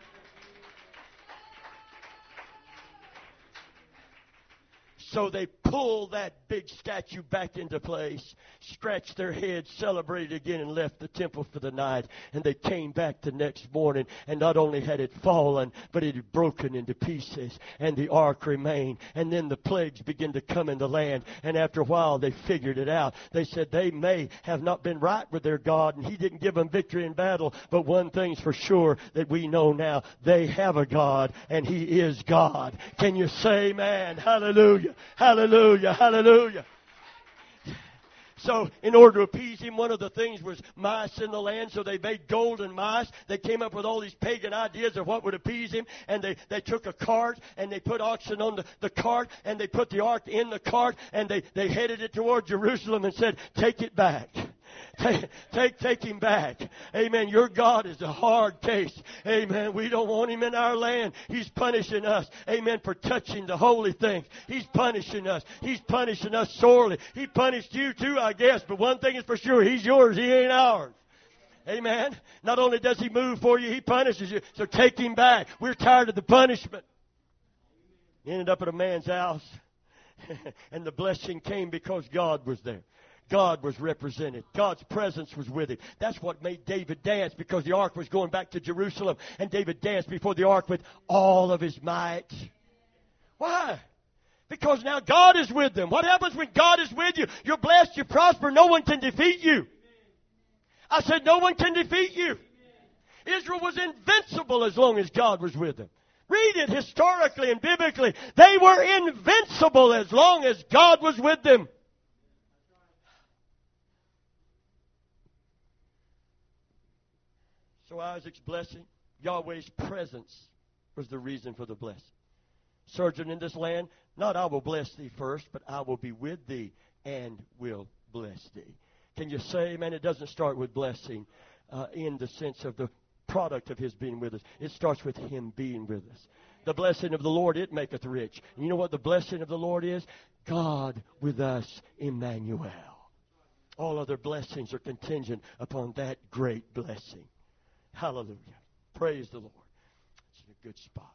So they pulled that big statue back into place, scratched their heads, celebrated again, and left the temple for the night. And they came back the next morning, and not only had it fallen, but it had broken into pieces, and the ark remained. And then the plagues began to come in the land, and after a while they figured it out. They said they may have not been right with their God, and He didn't give them victory in battle, but one thing's for sure that we know now, they have a God, and He is God. Can you say amen? Hallelujah. Hallelujah, hallelujah. So, in order to appease him, one of the things was mice in the land, so they made golden mice. They came up with all these pagan ideas of what would appease him, and they took a cart, and they put oxen on the cart, and they put the ark in the cart, and they headed it toward Jerusalem and said, take it back. Take him back. Amen. Your God is a hard case. Amen. We don't want Him in our land. He's punishing us. Amen. For touching the holy things. He's punishing us. He's punishing us sorely. He punished you too, I guess. But one thing is for sure. He's yours. He ain't ours. Amen. Not only does He move for you, He punishes you. So take Him back. We're tired of the punishment. He ended up at a man's house. And the blessing came because God was there. God was represented. God's presence was with him. That's what made David dance, because the ark was going back to Jerusalem, and David danced before the ark with all of his might. Why? Because now God is with them. What happens when God is with you? You're blessed, you prosper, no one can defeat you. I said no one can defeat you. Israel was invincible as long as God was with them. Read it historically and biblically. They were invincible as long as God was with them. So Isaac's blessing, Yahweh's presence, was the reason for the blessing. Sojourn in this land, not I will bless thee first, but I will be with thee and will bless thee. Can you say amen? It doesn't start with blessing in the sense of the product of His being with us. It starts with Him being with us. The blessing of the Lord, it maketh rich. And you know what the blessing of the Lord is? God with us, Emmanuel. All other blessings are contingent upon that great blessing. Hallelujah. Praise the Lord. It's in a good spot.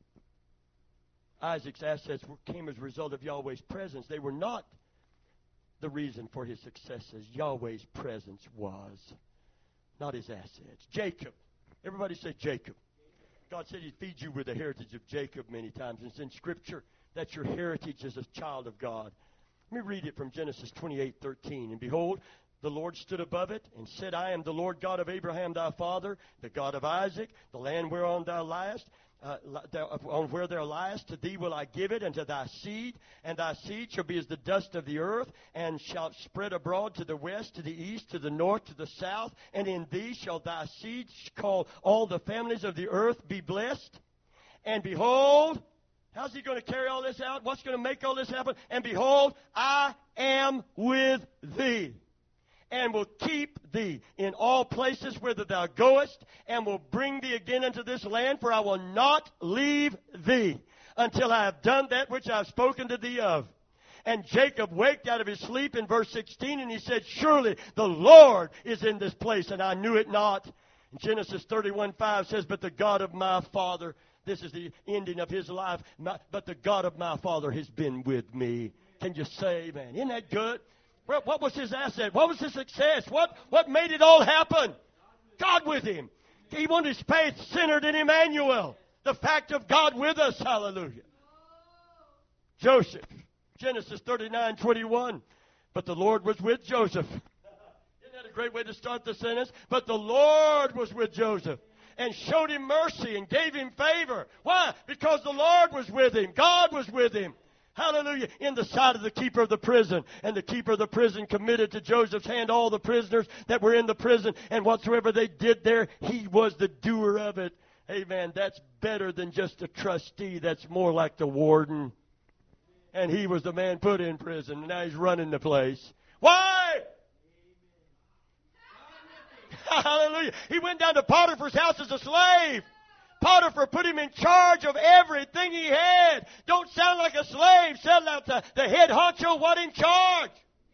Isaac's assets came as a result of Yahweh's presence. They were not the reason for his successes. Yahweh's presence was, not his assets. Jacob. Everybody say Jacob. God said He'd feed you with the heritage of Jacob many times. And it's in Scripture. That's your heritage as a child of God. Let me read it from Genesis 28:13. And behold, the Lord stood above it and said, I am the Lord God of Abraham thy father, the God of Isaac, the land whereon thou liest. On where thou liest, to thee will I give it, and to thy seed, and thy seed shall be as the dust of the earth, and shalt spread abroad to the west, to the east, to the north, to the south, and in thee shall thy seed call all the families of the earth be blessed. And behold, how's He going to carry all this out? What's going to make all this happen? And behold, I am with thee, and will keep thee in all places whither thou goest, and will bring thee again unto this land, for I will not leave thee until I have done that which I have spoken to thee of. And Jacob waked out of his sleep in verse 16, and he said, Surely the Lord is in this place, and I knew it not. And Genesis 31:5 says, But the God of my father, this is the ending of his life, but the God of my father has been with me. Can you say amen? Isn't that good? Well, what was his asset? What was his success? What made it all happen? God with him. He wanted his faith centered in Emmanuel. The fact of God with us. Hallelujah. Joseph. Genesis 39:21. But the Lord was with Joseph. Isn't that a great way to start the sentence? But the Lord was with Joseph and showed him mercy and gave him favor. Why? Because the Lord was with him. God was with him. Hallelujah. In the sight of the keeper of the prison. And the keeper of the prison committed to Joseph's hand all the prisoners that were in the prison. And whatsoever they did there, he was the doer of it. Amen. That's better than just a trustee. That's more like the warden. And he was the man put in prison. And now he's running the place. Why? Hallelujah. He went down to Potiphar's house as a slave. Potiphar put him in charge of everything he had. Don't sound like a slave. Sound like the head honcho, what in charge?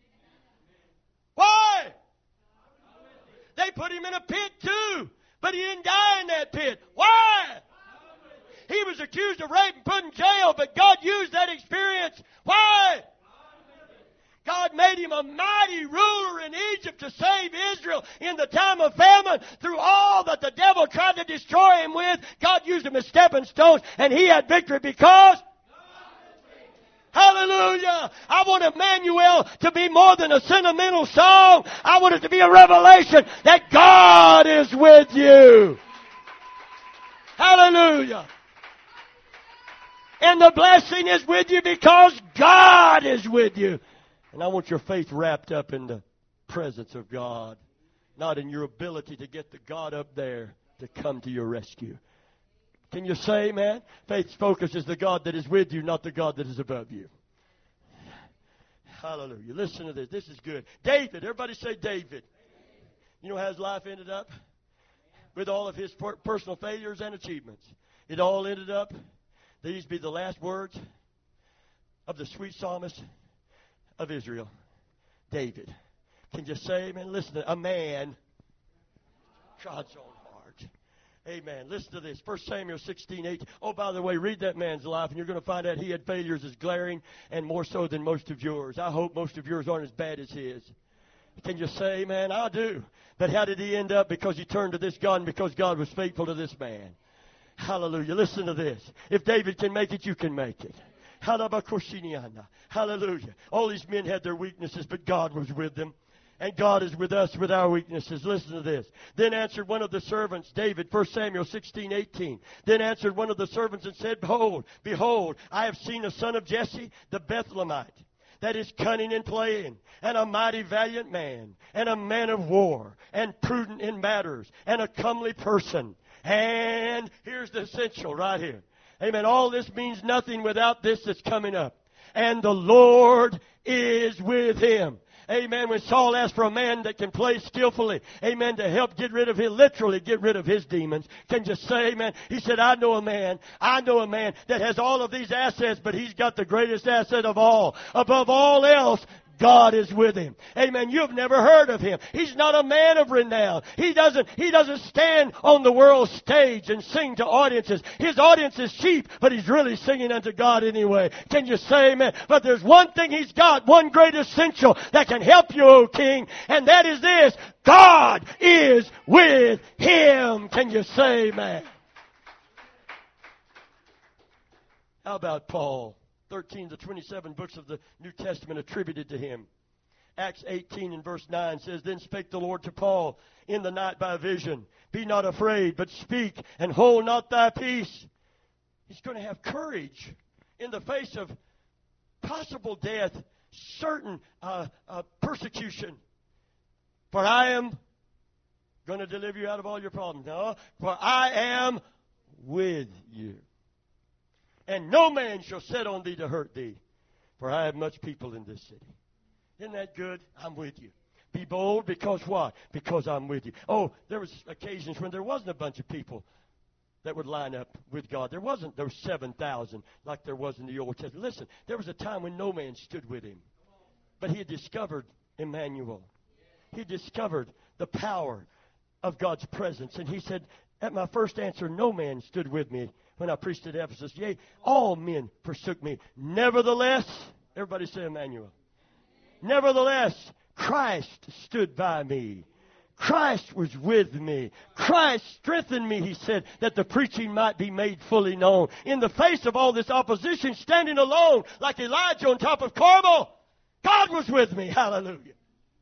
Why? They put him in a pit too. But he didn't die in that pit. Why? He was accused of rape and put in jail, but God used that experience. Why? God made him a mighty ruler in Egypt to save Israel in the time of famine. Through all that the devil tried to destroy him with, God used him as stepping stones, and he had victory because... Hallelujah! I want Emmanuel to be more than a sentimental song. I want it to be a revelation that God is with you. Hallelujah! And the blessing is with you because God is with you. And I want your faith wrapped up in the presence of God, not in your ability to get the God up there to come to your rescue. Can you say, amen? Faith's focus is the God that is with you, not the God that is above you. Hallelujah. Listen to this. This is good. David. Everybody say David. You know how his life ended up? With all of his personal failures and achievements. It all ended up, these be the last words of the sweet psalmist of Israel, David. Can you say amen? Listen to a man, God's own heart. Amen. Listen to this. 1 Samuel 16:8. Oh, by the way, read that man's life, and you're going to find out he had failures as glaring and more so than most of yours. I hope most of yours aren't as bad as his. Can you say amen? I do. But how did he end up? Because he turned to this God and because God was faithful to this man. Hallelujah. Listen to this. If David can make it, you can make it. Hallelujah. All these men had their weaknesses, but God was with them. And God is with us with our weaknesses. Listen to this. Then answered one of the servants, David, 1 Samuel 16:18. Then answered one of the servants and said, Behold, I have seen a son of Jesse, the Bethlehemite, that is cunning in playing, and a mighty valiant man, and a man of war, and prudent in matters, and a comely person. And here's the essential right here. Amen. All this means nothing without this that's coming up. And the Lord is with him. Amen. When Saul asked for a man that can play skillfully, amen, to help get rid of his, literally get rid of his demons. Can you say amen? He said, I know a man that has all of these assets, but he's got the greatest asset of all. Above all else, God is with him. Amen. You've never heard of him. He's not a man of renown. He doesn't stand on the world stage and sing to audiences. His audience is sheep, but he's really singing unto God anyway. Can you say amen? But there's one thing he's got, one great essential that can help you, O King, and that is this: God is with him. Can you say amen? How about Paul? 13 to 27 books of the New Testament attributed to him. Acts 18 and verse 9 says, Then spake the Lord to Paul in the night by vision, Be not afraid, but speak, and hold not thy peace. He's going to have courage in the face of possible death, certain persecution. For I am going to deliver you out of all your problems. No, for I am with you. And no man shall set on thee to hurt thee, for I have much people in this city. Isn't that good? I'm with you. Be bold because what? Because I'm with you. Oh, there was occasions when there wasn't a bunch of people that would line up with God. There wasn't those 7,000 like there was in the Old Testament. Listen, there was a time when no man stood with him. But he had discovered Emmanuel. He discovered the power of God's presence. And he said, at my first answer, no man stood with me when I preached at Ephesus. Yea, all men forsook me. Nevertheless, everybody say Emmanuel. Nevertheless, Christ stood by me. Christ was with me. Christ strengthened me, he said, that the preaching might be made fully known. In the face of all this opposition, standing alone like Elijah on top of Carmel, God was with me. Hallelujah.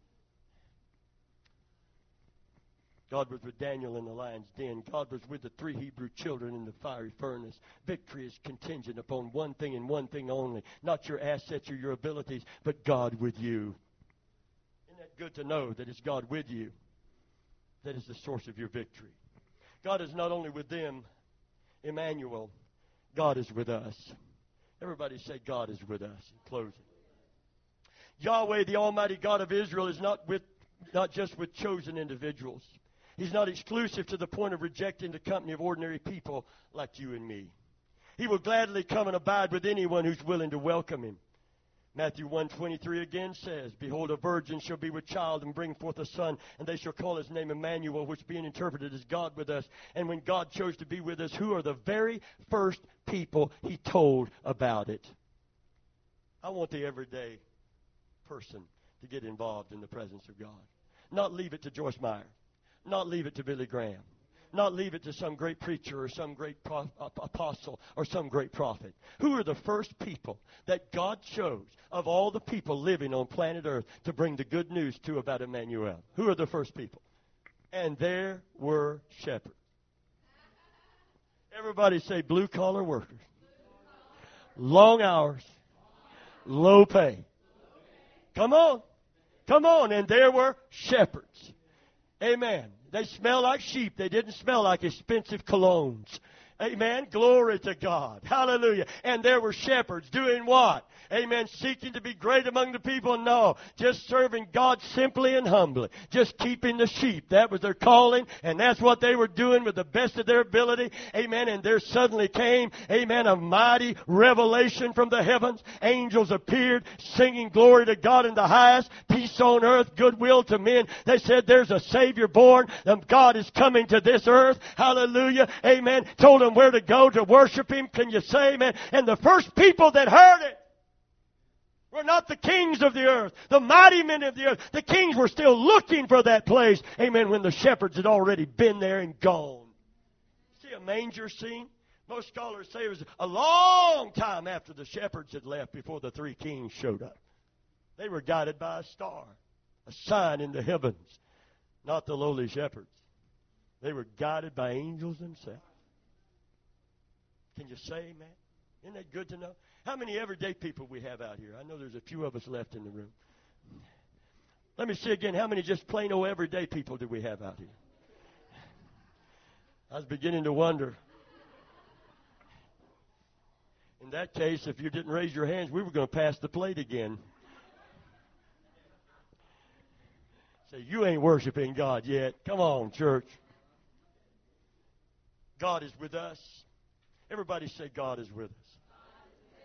God was with Daniel in the lion's den. God was with the 3 Hebrew children in the fiery furnace. Victory is contingent upon one thing and one thing only. Not your assets or your abilities, but God with you. Isn't that good to know that it's God with you that is the source of your victory? God is not only with them, Emmanuel, God is with us. Everybody say God is with us. In closing. Yahweh, the Almighty God of Israel, is not just with chosen individuals. He's not exclusive to the point of rejecting the company of ordinary people like you and me. He will gladly come and abide with anyone who's willing to welcome him. Matthew 1:23 again says, Behold, a virgin shall be with child and bring forth a son, and they shall call his name Emmanuel, which being interpreted as God with us. And when God chose to be with us, who are the very first people he told about it? I want the everyday person to get involved in the presence of God. Not leave it to Joyce Meyer. Not leave it to Billy Graham. Not leave it to some great preacher or some great apostle or some great prophet. Who are the first people that God chose of all the people living on planet Earth to bring the good news to about Emmanuel? Who are the first people? And there were shepherds. Everybody say blue-collar workers. Long hours. Low pay. Come on. Come on. And there were shepherds. Amen. They smell like sheep. They didn't smell like expensive colognes. Amen. Glory to God. Hallelujah. And there were shepherds doing what? Amen. Seeking to be great among the people? No. Just serving God simply and humbly. Just keeping the sheep. That was their calling. And that's what they were doing with the best of their ability. Amen. And there suddenly came, amen, a mighty revelation from the heavens. Angels appeared singing glory to God in the highest. Peace on earth, goodwill to men. They said there's a Savior born. God is coming to this earth. Hallelujah. Amen. Told them where to go to worship him. Can you say amen? And the first people that heard it were not the kings of the earth, the mighty men of the earth. The kings were still looking for that place. Amen. When the shepherds had already been there and gone. See a manger scene? Most scholars say it was a long time after the shepherds had left before the 3 kings showed up. They were guided by a star, a sign in the heavens, not the lowly shepherds. They were guided by angels themselves. Can you say amen? Isn't that good to know? How many everyday people we have out here? I know there's a few of us left in the room. Let me see again. How many just plain old everyday people do we have out here? I was beginning to wonder. In that case, if you didn't raise your hands, we were going to pass the plate again. Say, you ain't worshiping God yet. Come on, church. God is with us. Everybody say, God is with us.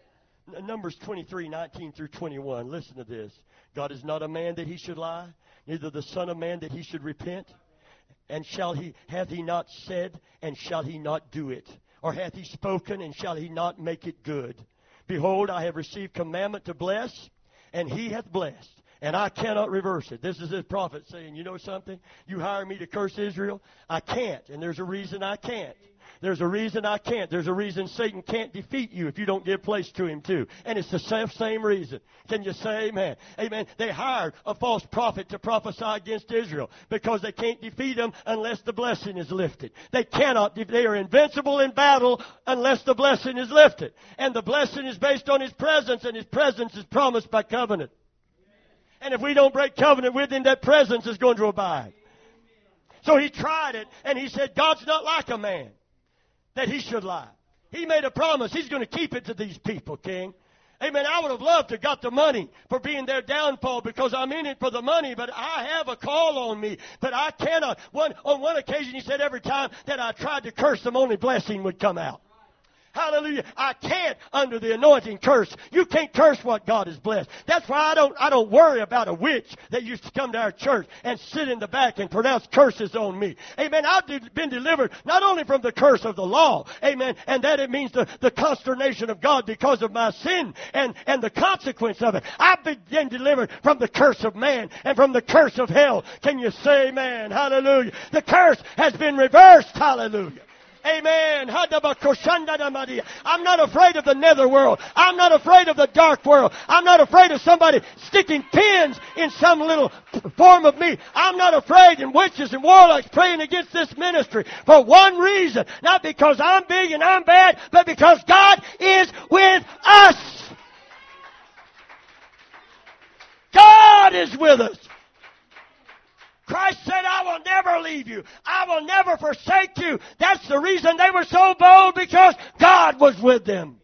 Numbers 23:19 through 21. Listen to this. God is not a man that he should lie, neither the son of man that he should repent. And hath he not said, and shall he not do it? Or hath he spoken, and shall he not make it good? Behold, I have received commandment to bless, and he hath blessed, and I cannot reverse it. This is his prophet saying, you know something? You hire me to curse Israel? I can't, and there's a reason I can't. There's a reason I can't. There's a reason Satan can't defeat you if you don't give place to him too. And it's the same reason. Can you say amen? Amen. They hired a false prophet to prophesy against Israel because they can't defeat them unless the blessing is lifted. They cannot. They are invincible in battle unless the blessing is lifted. And the blessing is based on his presence, and his presence is promised by covenant. And if we don't break covenant with him, that presence is going to abide. So he tried it, and he said, God's not like a man that he should lie. He made a promise. He's going to keep it to these people, King. Amen. I would have loved to have got the money for being their downfall because I'm in it for the money, but I have a call on me. But I cannot. On one occasion, he said every time that I tried to curse them, only blessing would come out. Hallelujah. I can't under the anointing curse. You can't curse what God has blessed. That's why I don't worry about a witch that used to come to our church and sit in the back and pronounce curses on me. Amen. I've been delivered not only from the curse of the law, amen, and that it means the consternation of God because of my sin and the consequence of it. I've been delivered from the curse of man and from the curse of hell. Can you say amen? Hallelujah. The curse has been reversed. Hallelujah. Amen. I'm not afraid of the netherworld. I'm not afraid of the dark world. I'm not afraid of somebody sticking pins in some little form of me. I'm not afraid of witches and warlocks praying against this ministry for one reason. Not because I'm big and I'm bad, but because God is with us. God is with us. Christ said, I will never leave you. I will never forsake you. That's the reason they were so bold, because God was with them.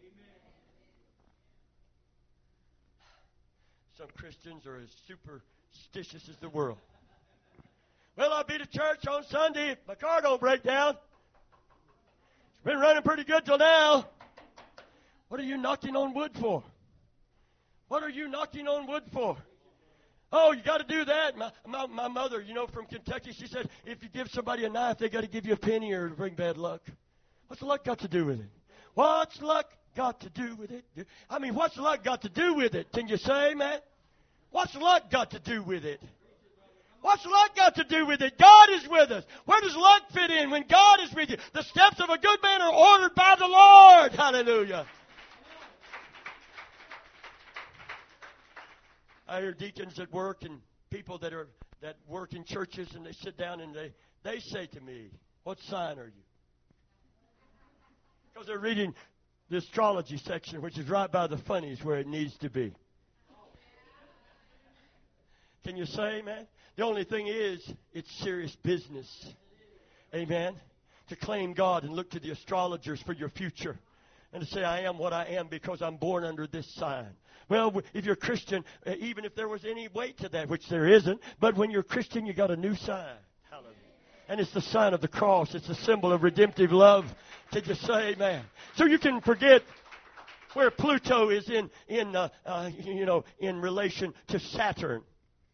Some Christians are as superstitious as the world. Well, I'll be to church on Sunday if my car don't break down. It's been running pretty good till now. What are you knocking on wood for? What are you knocking on wood for? Oh, you got to do that. My mother, from Kentucky, she said, if you give somebody a knife, they got to give you a penny or it'll bring bad luck. What's luck got to do with it? What's luck got to do with it? I mean, what's luck got to do with it? Can you say, man? What's luck got to do with it? What's luck got to do with it? God is with us. Where does luck fit in when God is with you? The steps of a good man are ordered by the Lord. Hallelujah. I hear deacons at work and people that work in churches, and they sit down and they say to me, what sign are you? Because they're reading the astrology section, which is right by the funnies where it needs to be. Can you say amen? The only thing is, it's serious business. Amen? To claim God and look to the astrologers for your future. And to say, I am what I am because I'm born under this sign. Well, if you're Christian, even if there was any weight to that, which there isn't, but when you're Christian, you got a new sign. Hallelujah. And it's the sign of the cross. It's a symbol of redemptive love. Can you say amen? So you can forget where Pluto is in relation to Saturn.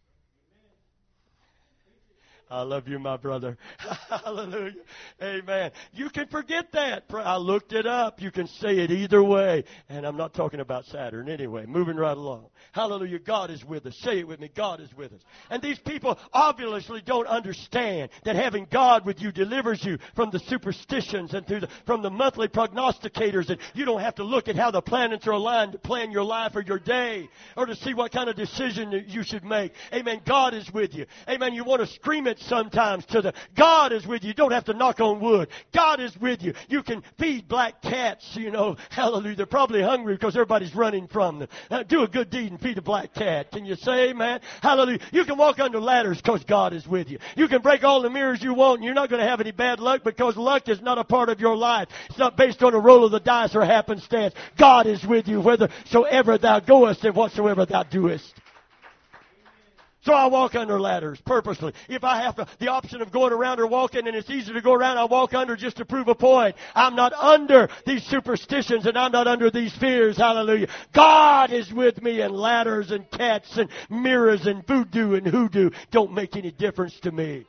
I love you, my brother. Hallelujah. Amen. You can forget that. I looked it up. You can say it either way. And I'm not talking about Saturn anyway. Moving right along. Hallelujah. God is with us. Say it with me. God is with us. And these people obviously don't understand that having God with you delivers you from the superstitions and from the monthly prognosticators. And you don't have to look at how the planets are aligned to plan your life or your day or to see what kind of decision you should make. Amen. God is with you. Amen. You want to scream it sometimes to God is with you. You don't have to knock on wood. God is with you. You can feed black cats, Hallelujah. They're probably hungry because everybody's running from them. Do a good deed and feed a black cat. Can you say amen? Hallelujah. You can walk under ladders because God is with you. You can break all the mirrors you want and you're not going to have any bad luck because luck is not a part of your life. It's not based on a roll of the dice or happenstance. God is with you whithersoever thou goest and whatsoever thou doest. So I walk under ladders purposely. If I have the option of going around or walking and it's easier to go around, I walk under just to prove a point. I'm not under these superstitions and I'm not under these fears. Hallelujah. God is with me, and ladders and cats and mirrors and voodoo and hoodoo don't make any difference to me.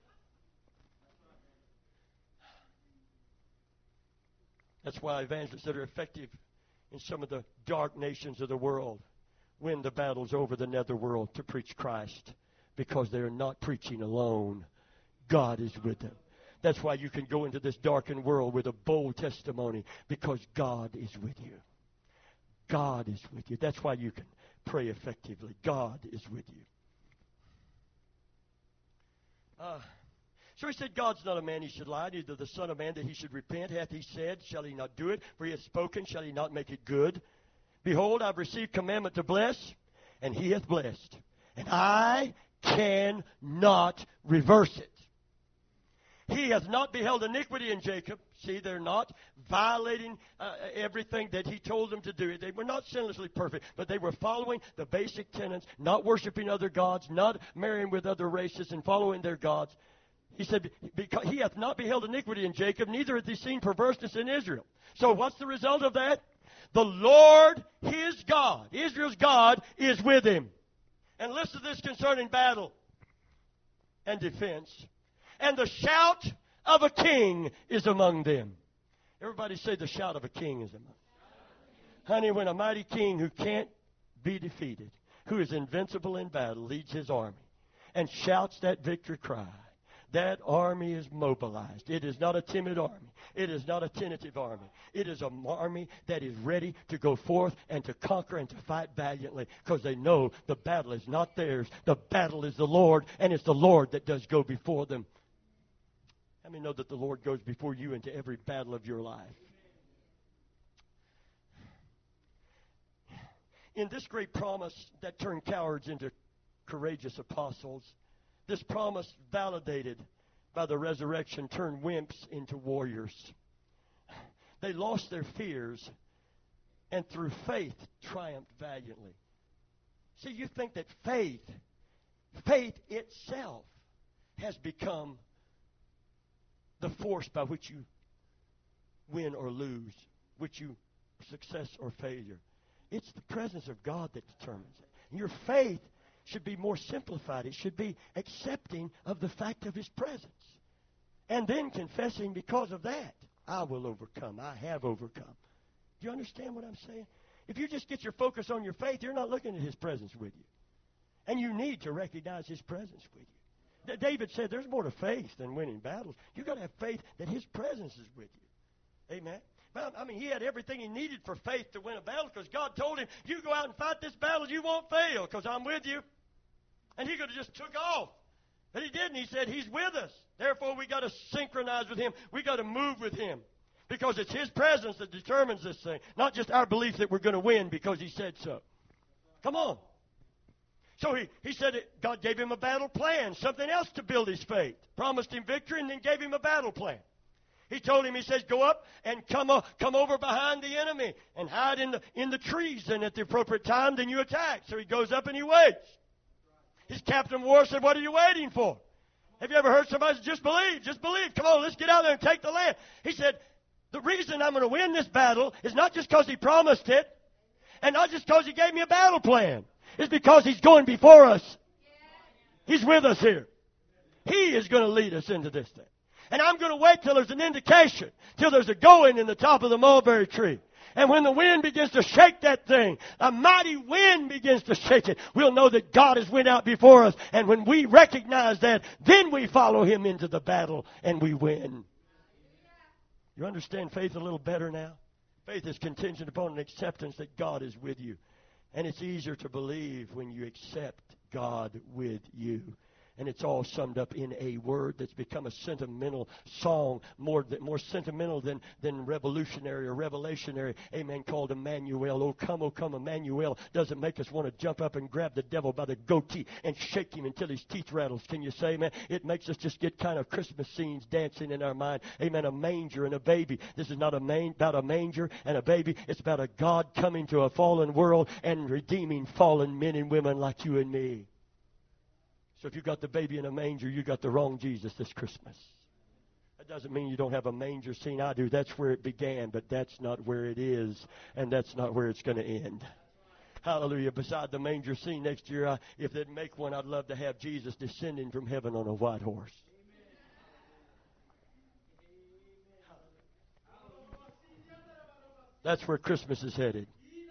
That's why evangelists that are effective in some of the dark nations of the world win the battles over the netherworld to preach Christ, because they are not preaching alone. God is with them. That's why you can go into this darkened world with a bold testimony, because God is with you. God is with you. That's why you can pray effectively. God is with you. So he said, God's not a man he should lie, neither the Son of Man that he should repent. Hath he said, shall he not do it? For he hath spoken, shall he not make it good? Behold, I've received commandment to bless, and he hath blessed. And I cannot reverse it. He hath not beheld iniquity in Jacob. See, they're not violating everything that he told them to do. They were not sinlessly perfect, but they were following the basic tenets, not worshiping other gods, not marrying with other races and following their gods. He said, because he hath not beheld iniquity in Jacob, neither hath he seen perverseness in Israel. So what's the result of that? The Lord, his God, Israel's God, is with him. And listen to this concerning battle and defense. And the shout of a king is among them. Everybody say the shout of a king is among them. Honey, when a mighty king who can't be defeated, who is invincible in battle, leads his army and shouts that victory cry, that army is mobilized. It is not a timid army. It is not a tentative army. It is an army that is ready to go forth and to conquer and to fight valiantly, because they know the battle is not theirs. The battle is the Lord, and it's the Lord that does go before them. How many know that the Lord goes before you into every battle of your life? In this great promise that turned cowards into courageous apostles, this promise, validated by the resurrection, turned wimps into warriors. They lost their fears and through faith triumphed valiantly. See, you think that faith itself has become the force by which you win or lose, which you success or failure. It's the presence of God that determines it. And your faith should be more simplified. It should be accepting of the fact of his presence. And then confessing, because of that, I will overcome. I have overcome. Do you understand what I'm saying? If you just get your focus on your faith, you're not looking at his presence with you. And you need to recognize his presence with you. David said there's more to faith than winning battles. You've got to have faith that his presence is with you. Amen? I mean, he had everything he needed for faith to win a battle, because God told him, you go out and fight this battle, you won't fail, because I'm with you. And he could have just took off. But he didn't. He said, he's with us. Therefore, we got to synchronize with him. We got to move with him, because it's his presence that determines this thing, not just our belief that we're going to win because he said so. Come on. So he said that God gave him a battle plan, something else to build his faith. Promised him victory and then gave him a battle plan. He told him, he says, go up and come over behind the enemy and hide in the trees, and at the appropriate time, then you attack. So he goes up and he waits. His captain of war said, what are you waiting for? Have you ever heard somebody say, just believe, just believe. Come on, let's get out there and take the land. He said, the reason I'm going to win this battle is not just because he promised it, and not just because he gave me a battle plan. It's because he's going before us. He's with us here. He is going to lead us into this thing. And I'm going to wait till there's an indication, till there's a going in the top of the mulberry tree. And when the wind begins to shake that thing, a mighty wind begins to shake it, we'll know that God has went out before us. And when we recognize that, then we follow him into the battle and we win. You understand faith a little better now? Faith is contingent upon an acceptance that God is with you. And it's easier to believe when you accept God with you. And it's all summed up in a word that's become a sentimental song, more sentimental than revolutionary or revelationary. Amen. Called Emmanuel. Oh, come, Emmanuel. Doesn't make us want to jump up and grab the devil by the goatee and shake him until his teeth rattles. Can you say, man? It makes us just get kind of Christmas scenes dancing in our mind. Amen. A manger and a baby. This is not about a manger and a baby. It's about a God coming to a fallen world and redeeming fallen men and women like you and me. So if you got the baby in a manger, you got the wrong Jesus this Christmas. That doesn't mean you don't have a manger scene. I do. That's where it began, but that's not where it is, and that's not where it's going to end. Hallelujah. Beside the manger scene next year, if they'd make one, I'd love to have Jesus descending from heaven on a white horse. That's where Christmas is headed.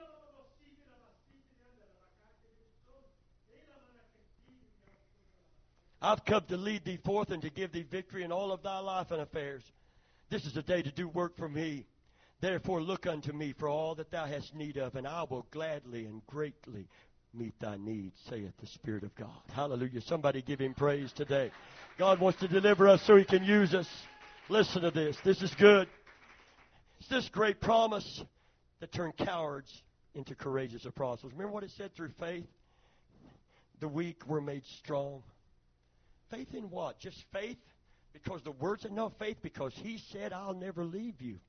I've come to lead thee forth and to give thee victory in all of thy life and affairs. This is the day to do work for me. Therefore look unto me for all that thou hast need of, and I will gladly and greatly meet thy needs, saith the Spirit of God. Hallelujah. Somebody give him praise today. God wants to deliver us so he can use us. Listen to this. This is good. It's this great promise that turned cowards into courageous apostles. Remember what it said? Through faith, the weak were made strong. Faith in what? Just faith? Because the Word said, no, faith because He said, I'll never leave you.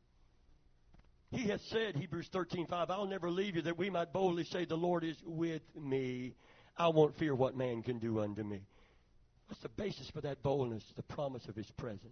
He has said, Hebrews 13:5, I'll never leave you, that we might boldly say, the Lord is with me. I won't fear what man can do unto me. What's the basis for that boldness? The promise of His presence.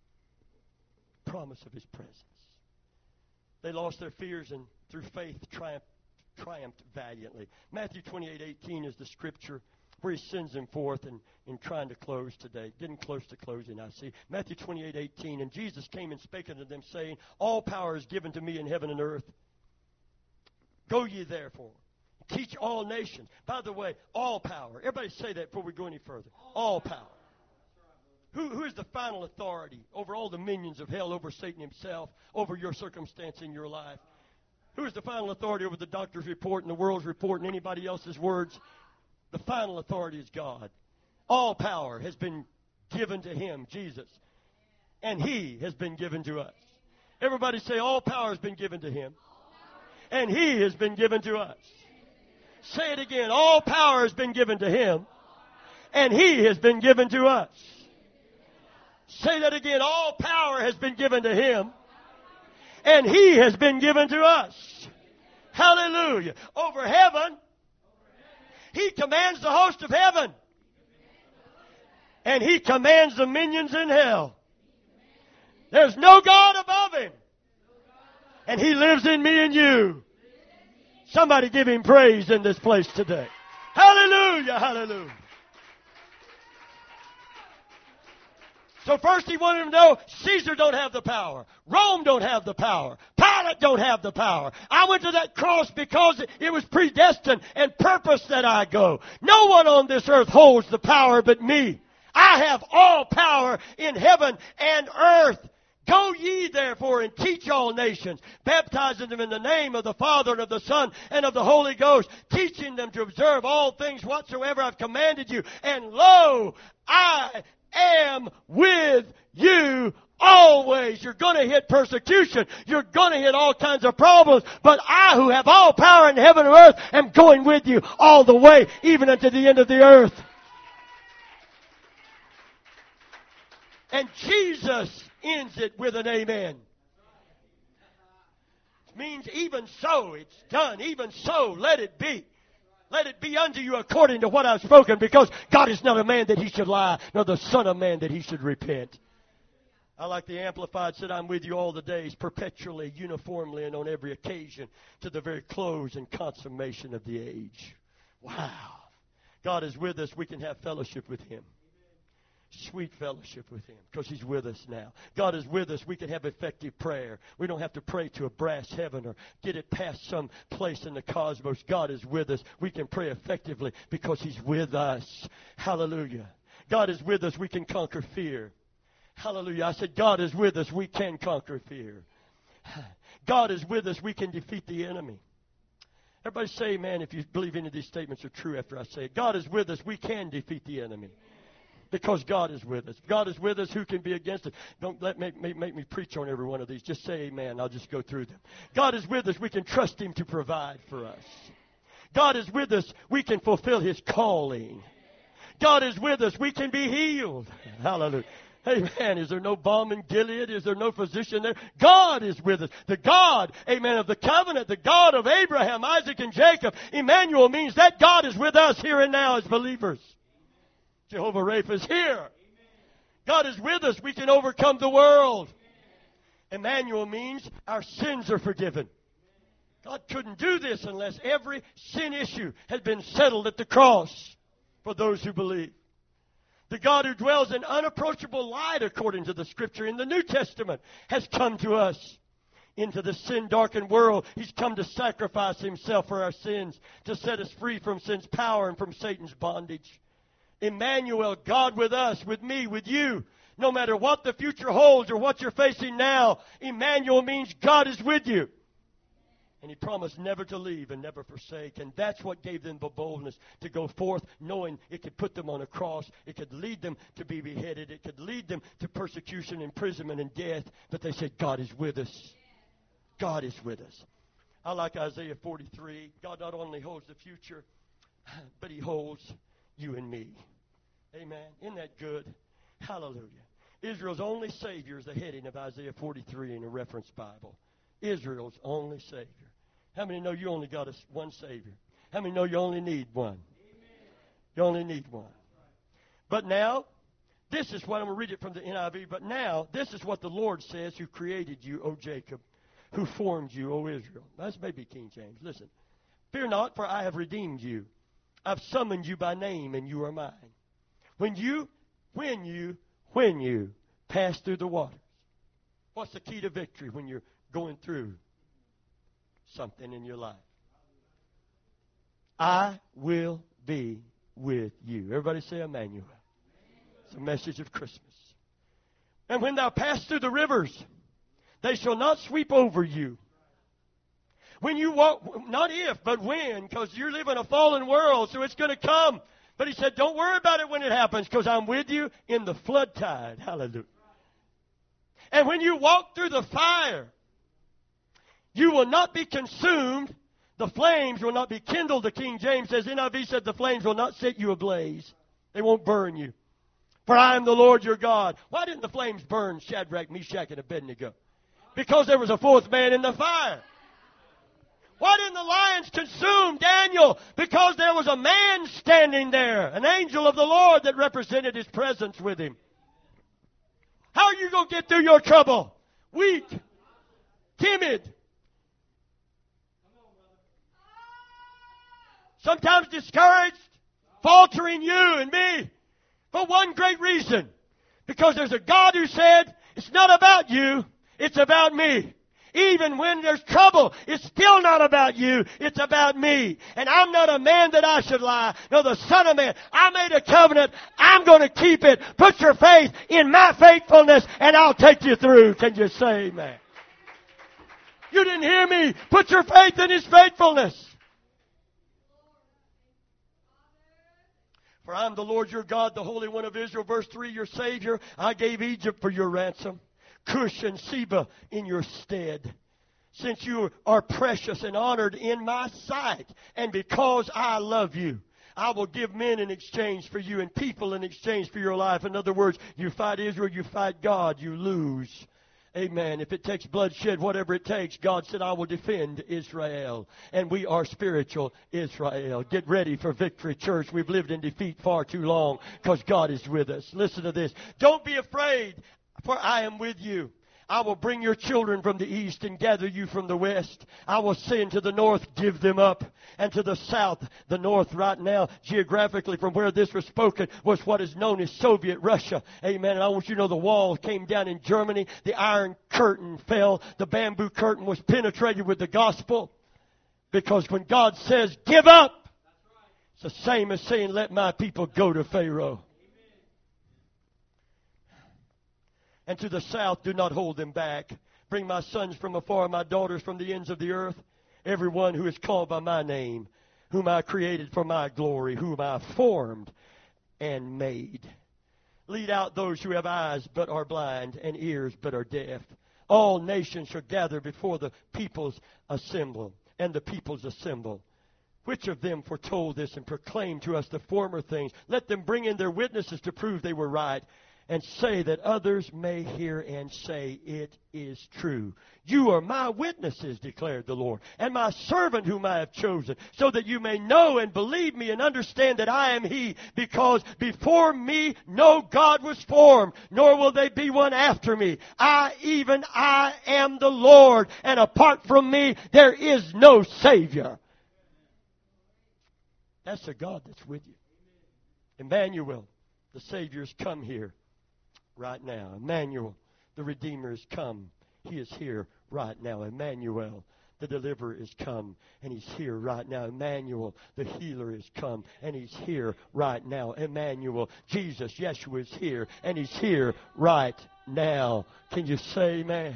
Promise of His presence. They lost their fears and through faith triumphed valiantly. Matthew 28:18 is the scripture where he sends them forth in trying to close today. Getting close to closing, I see. Matthew 28:18, and Jesus came and spake unto them, saying, all power is given to me in heaven and earth. Go ye therefore, teach all nations. By the way, all power. Everybody say that before we go any further. All power. Who is the final authority over all the minions of hell, over Satan himself, over your circumstance in your life? Who is the final authority over the doctor's report and the world's report and anybody else's words? The final authority is God. All power has been given to Him, Jesus. And He has been given to us. Everybody say, all power has been given to Him. And He has been given to us. Say it again. All power has been given to Him. And He has been given to us. Say that again. All power has been given to Him. And He has been given to us. Hallelujah. Over heaven, He commands the host of heaven. And He commands the minions in hell. There's no God above Him. And He lives in me and you. Somebody give Him praise in this place today. Hallelujah, hallelujah. So first He wanted them to know Caesar don't have the power. Rome don't have the power. Pilate don't have the power. I went to that cross because it was predestined and purposed that I go. No one on this earth holds the power but me. I have all power in heaven and earth. Go ye therefore and teach all nations, baptizing them in the name of the Father and of the Son and of the Holy Ghost, teaching them to observe all things whatsoever I've commanded you. And lo, I am with you always. You're going to hit persecution. You're going to hit all kinds of problems. But I, who have all power in heaven and earth, am going with you all the way, even unto the end of the earth. And Jesus ends it with an amen. It means even so, it's done. Even so, let it be. Let it be unto you according to what I've spoken, because God is not a man that He should lie, nor the Son of Man that He should repent. I like the Amplified, said, I'm with you all the days, perpetually, uniformly, and on every occasion, to the very close and consummation of the age. Wow. God is with us. We can have fellowship with Him. Sweet fellowship with Him, because He's with us now. God is with us. We can have effective prayer. We don't have to pray to a brass heaven or get it past some place in the cosmos. God is with us. We can pray effectively because He's with us. Hallelujah. God is with us. We can conquer fear. Hallelujah. I said, God is with us. We can conquer fear. God is with us. We can defeat the enemy. Everybody say amen if you believe any of these statements are true after I say it. God is with us. We can defeat the enemy. Because God is with us. God is with us. Who can be against us? Don't make me preach on every one of these. Just say amen. I'll just go through them. God is with us. We can trust Him to provide for us. God is with us. We can fulfill His calling. God is with us. We can be healed. Hallelujah. Amen. Is there no balm in Gilead? Is there no physician there? God is with us. The God, amen, of the covenant, the God of Abraham, Isaac, and Jacob. Emmanuel means that God is with us here and now as believers. Jehovah Rapha is here. God is with us. We can overcome the world. Emmanuel means our sins are forgiven. God couldn't do this unless every sin issue had been settled at the cross for those who believe. The God who dwells in unapproachable light, according to the Scripture in the New Testament, has come to us. Into the sin-darkened world, He's come to sacrifice Himself for our sins, to set us free from sin's power and from Satan's bondage. Emmanuel, God with us, with me, with you. No matter what the future holds or what you're facing now, Emmanuel means God is with you. And He promised never to leave and never forsake. And that's what gave them the boldness to go forth, knowing it could put them on a cross. It could lead them to be beheaded. It could lead them to persecution, imprisonment, and death. But they said, God is with us. God is with us. I like Isaiah 43. God not only holds the future, but He holds you and me. Amen. Isn't that good? Hallelujah. Israel's only Savior is the heading of Isaiah 43 in a reference Bible. Israel's only Savior. How many know you only got one Savior? How many know you only need one? You only need one. But now, this is what I'm going to read it from the NIV. But now, this is what the Lord says, who created you, O Jacob, who formed you, O Israel. That's maybe King James. Listen. Fear not, for I have redeemed you. I've summoned you by name, and you are mine. When you pass through the waters. What's the key to victory when you're going through something in your life? I will be with you. Everybody say Emmanuel. It's a message of Christmas. And when thou pass through the rivers, they shall not sweep over you. When you walk, not if, but when, because you live in a fallen world, so it's going to come. But He said, don't worry about it when it happens, because I'm with you in the flood tide. Hallelujah. And when you walk through the fire, you will not be consumed. The flames will not be kindled. The King James says, NIV said, the flames will not set you ablaze. They won't burn you. For I am the Lord your God. Why didn't the flames burn Shadrach, Meshach, and Abednego? Because there was a fourth man in the fire. Why didn't the lions consume Daniel? Because there was a man standing there, an angel of the Lord that represented His presence with him. How are you going to get through your trouble? Weak, timid, sometimes discouraged, faltering, you and me, for one great reason. Because there's a God who said, it's not about you, it's about me. Even when there's trouble, it's still not about you, it's about me. And I'm not a man that I should lie, nor the Son of Man. I made a covenant, I'm going to keep it. Put your faith in my faithfulness, and I'll take you through. Can you say amen? You didn't hear me. Put your faith in His faithfulness. For I am the Lord your God, the Holy One of Israel. Verse 3, your Savior. I gave Egypt for your ransom, Cush and Seba in your stead. Since you are precious and honored in my sight, and because I love you, I will give men in exchange for you and people in exchange for your life. In other words, you fight Israel, you fight God, you lose. Amen. If it takes bloodshed, whatever it takes, God said, I will defend Israel. And we are spiritual Israel. Get ready for victory, church. We've lived in defeat far too long because God is with us. Listen to this. Don't be afraid, for I am with you. I will bring your children from the east and gather you from the west. I will send to the north, give them up. And to the south, the north right now, geographically from where this was spoken, was what is known as Soviet Russia. Amen. And I want you to know the wall came down in Germany. The Iron Curtain fell. The bamboo curtain was penetrated with the gospel. Because when God says, give up, it's the same as saying, let my people go to Pharaoh. And to the south, do not hold them back. Bring my sons from afar, my daughters from the ends of the earth. Everyone who is called by my name, whom I created for my glory, whom I formed and made. Lead out those who have eyes but are blind, and ears but are deaf. All nations shall gather before the peoples assemble, and the peoples assemble. Which of them foretold this and proclaimed to us the former things? Let them bring in their witnesses to prove they were right, and say that others may hear and say, it is true. You are my witnesses, declared the Lord, and my servant whom I have chosen, so that you may know and believe me and understand that I am He, because before me no God was formed, nor will there be one after me. I am the Lord, and apart from me there is no Savior. That's the God that's with you. Emmanuel, the Savior, has come here right now. Emmanuel, the Redeemer, has come. He is here right now. Emmanuel, the Deliverer, is come, and He's here right now. Emmanuel, the Healer, is come, and He's here right now. Emmanuel, Jesus, Yeshua, is here, and He's here right now. Can you say amen?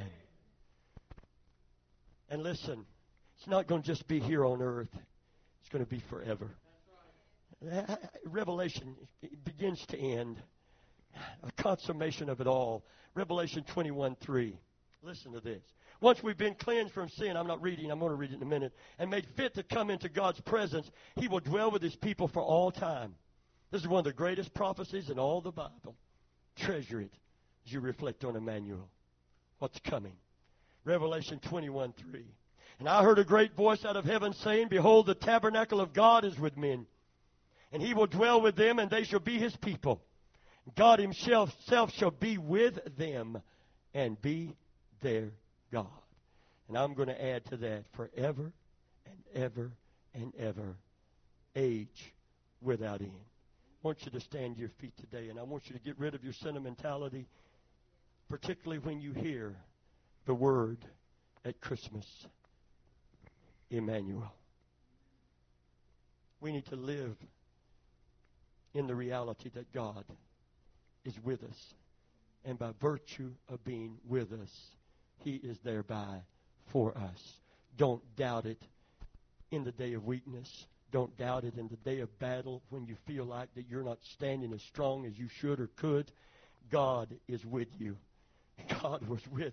And listen, it's not going to just be here on earth. It's going to be forever. Revelation begins to end. A consummation of it all. Revelation 21:3. Listen to this. Once we've been cleansed from sin, I'm not reading, I'm going to read it in a minute, and made fit to come into God's presence, He will dwell with His people for all time. This is one of the greatest prophecies in all the Bible. Treasure it as you reflect on Emmanuel. What's coming? Revelation 21:3. And I heard a great voice out of heaven saying, Behold, the tabernacle of God is with men, and He will dwell with them, and they shall be His people. God Himself shall be with them and be their God. And I'm going to add to that, forever and ever and ever, age without end. I want you to stand to your feet today, and I want you to get rid of your sentimentality, particularly when you hear the word at Christmas, Emmanuel. We need to live in the reality that God is with us. And by virtue of being with us, He is thereby for us. Don't doubt it in the day of weakness. Don't doubt it in the day of battle when you feel like that you're not standing as strong as you should or could. God is with you. God was with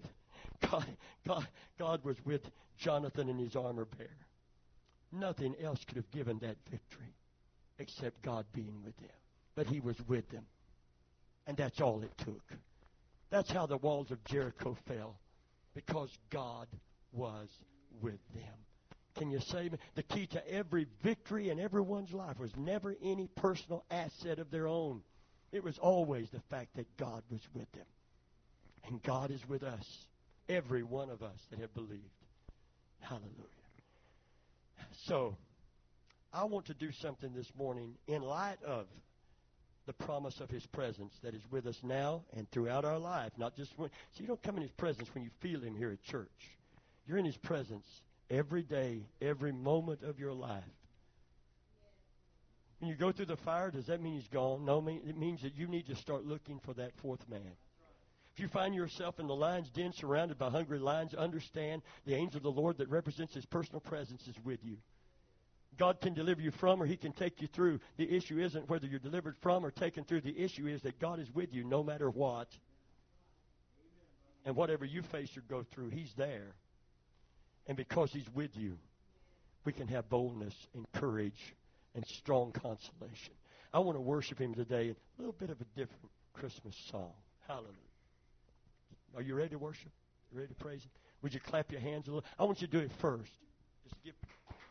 Jonathan and his armor bearer. Nothing else could have given that victory except God being with them. But He was with them. And that's all it took. That's how the walls of Jericho fell. Because God was with them. Can you say, the key to every victory in everyone's life was never any personal asset of their own. It was always the fact that God was with them. And God is with us. Every one of us that have believed. Hallelujah. So, I want to do something this morning in light of the promise of His presence that is with us now and throughout our life. Not just when. So you don't come in His presence when you feel Him here at church. You're in His presence every day, every moment of your life. When you go through the fire, does that mean He's gone? No, it means that you need to start looking for that fourth man. If you find yourself in the lion's den surrounded by hungry lions, understand the angel of the Lord that represents His personal presence is with you. God can deliver you from, or He can take you through. The issue isn't whether you're delivered from or taken through. The issue is that God is with you no matter what. And whatever you face or go through, He's there. And because He's with you, we can have boldness and courage and strong consolation. I want to worship Him today in a little bit of a different Christmas song. Hallelujah. Are you ready to worship? You ready to praise Him? Would you clap your hands a little? I want you to do it first. Just give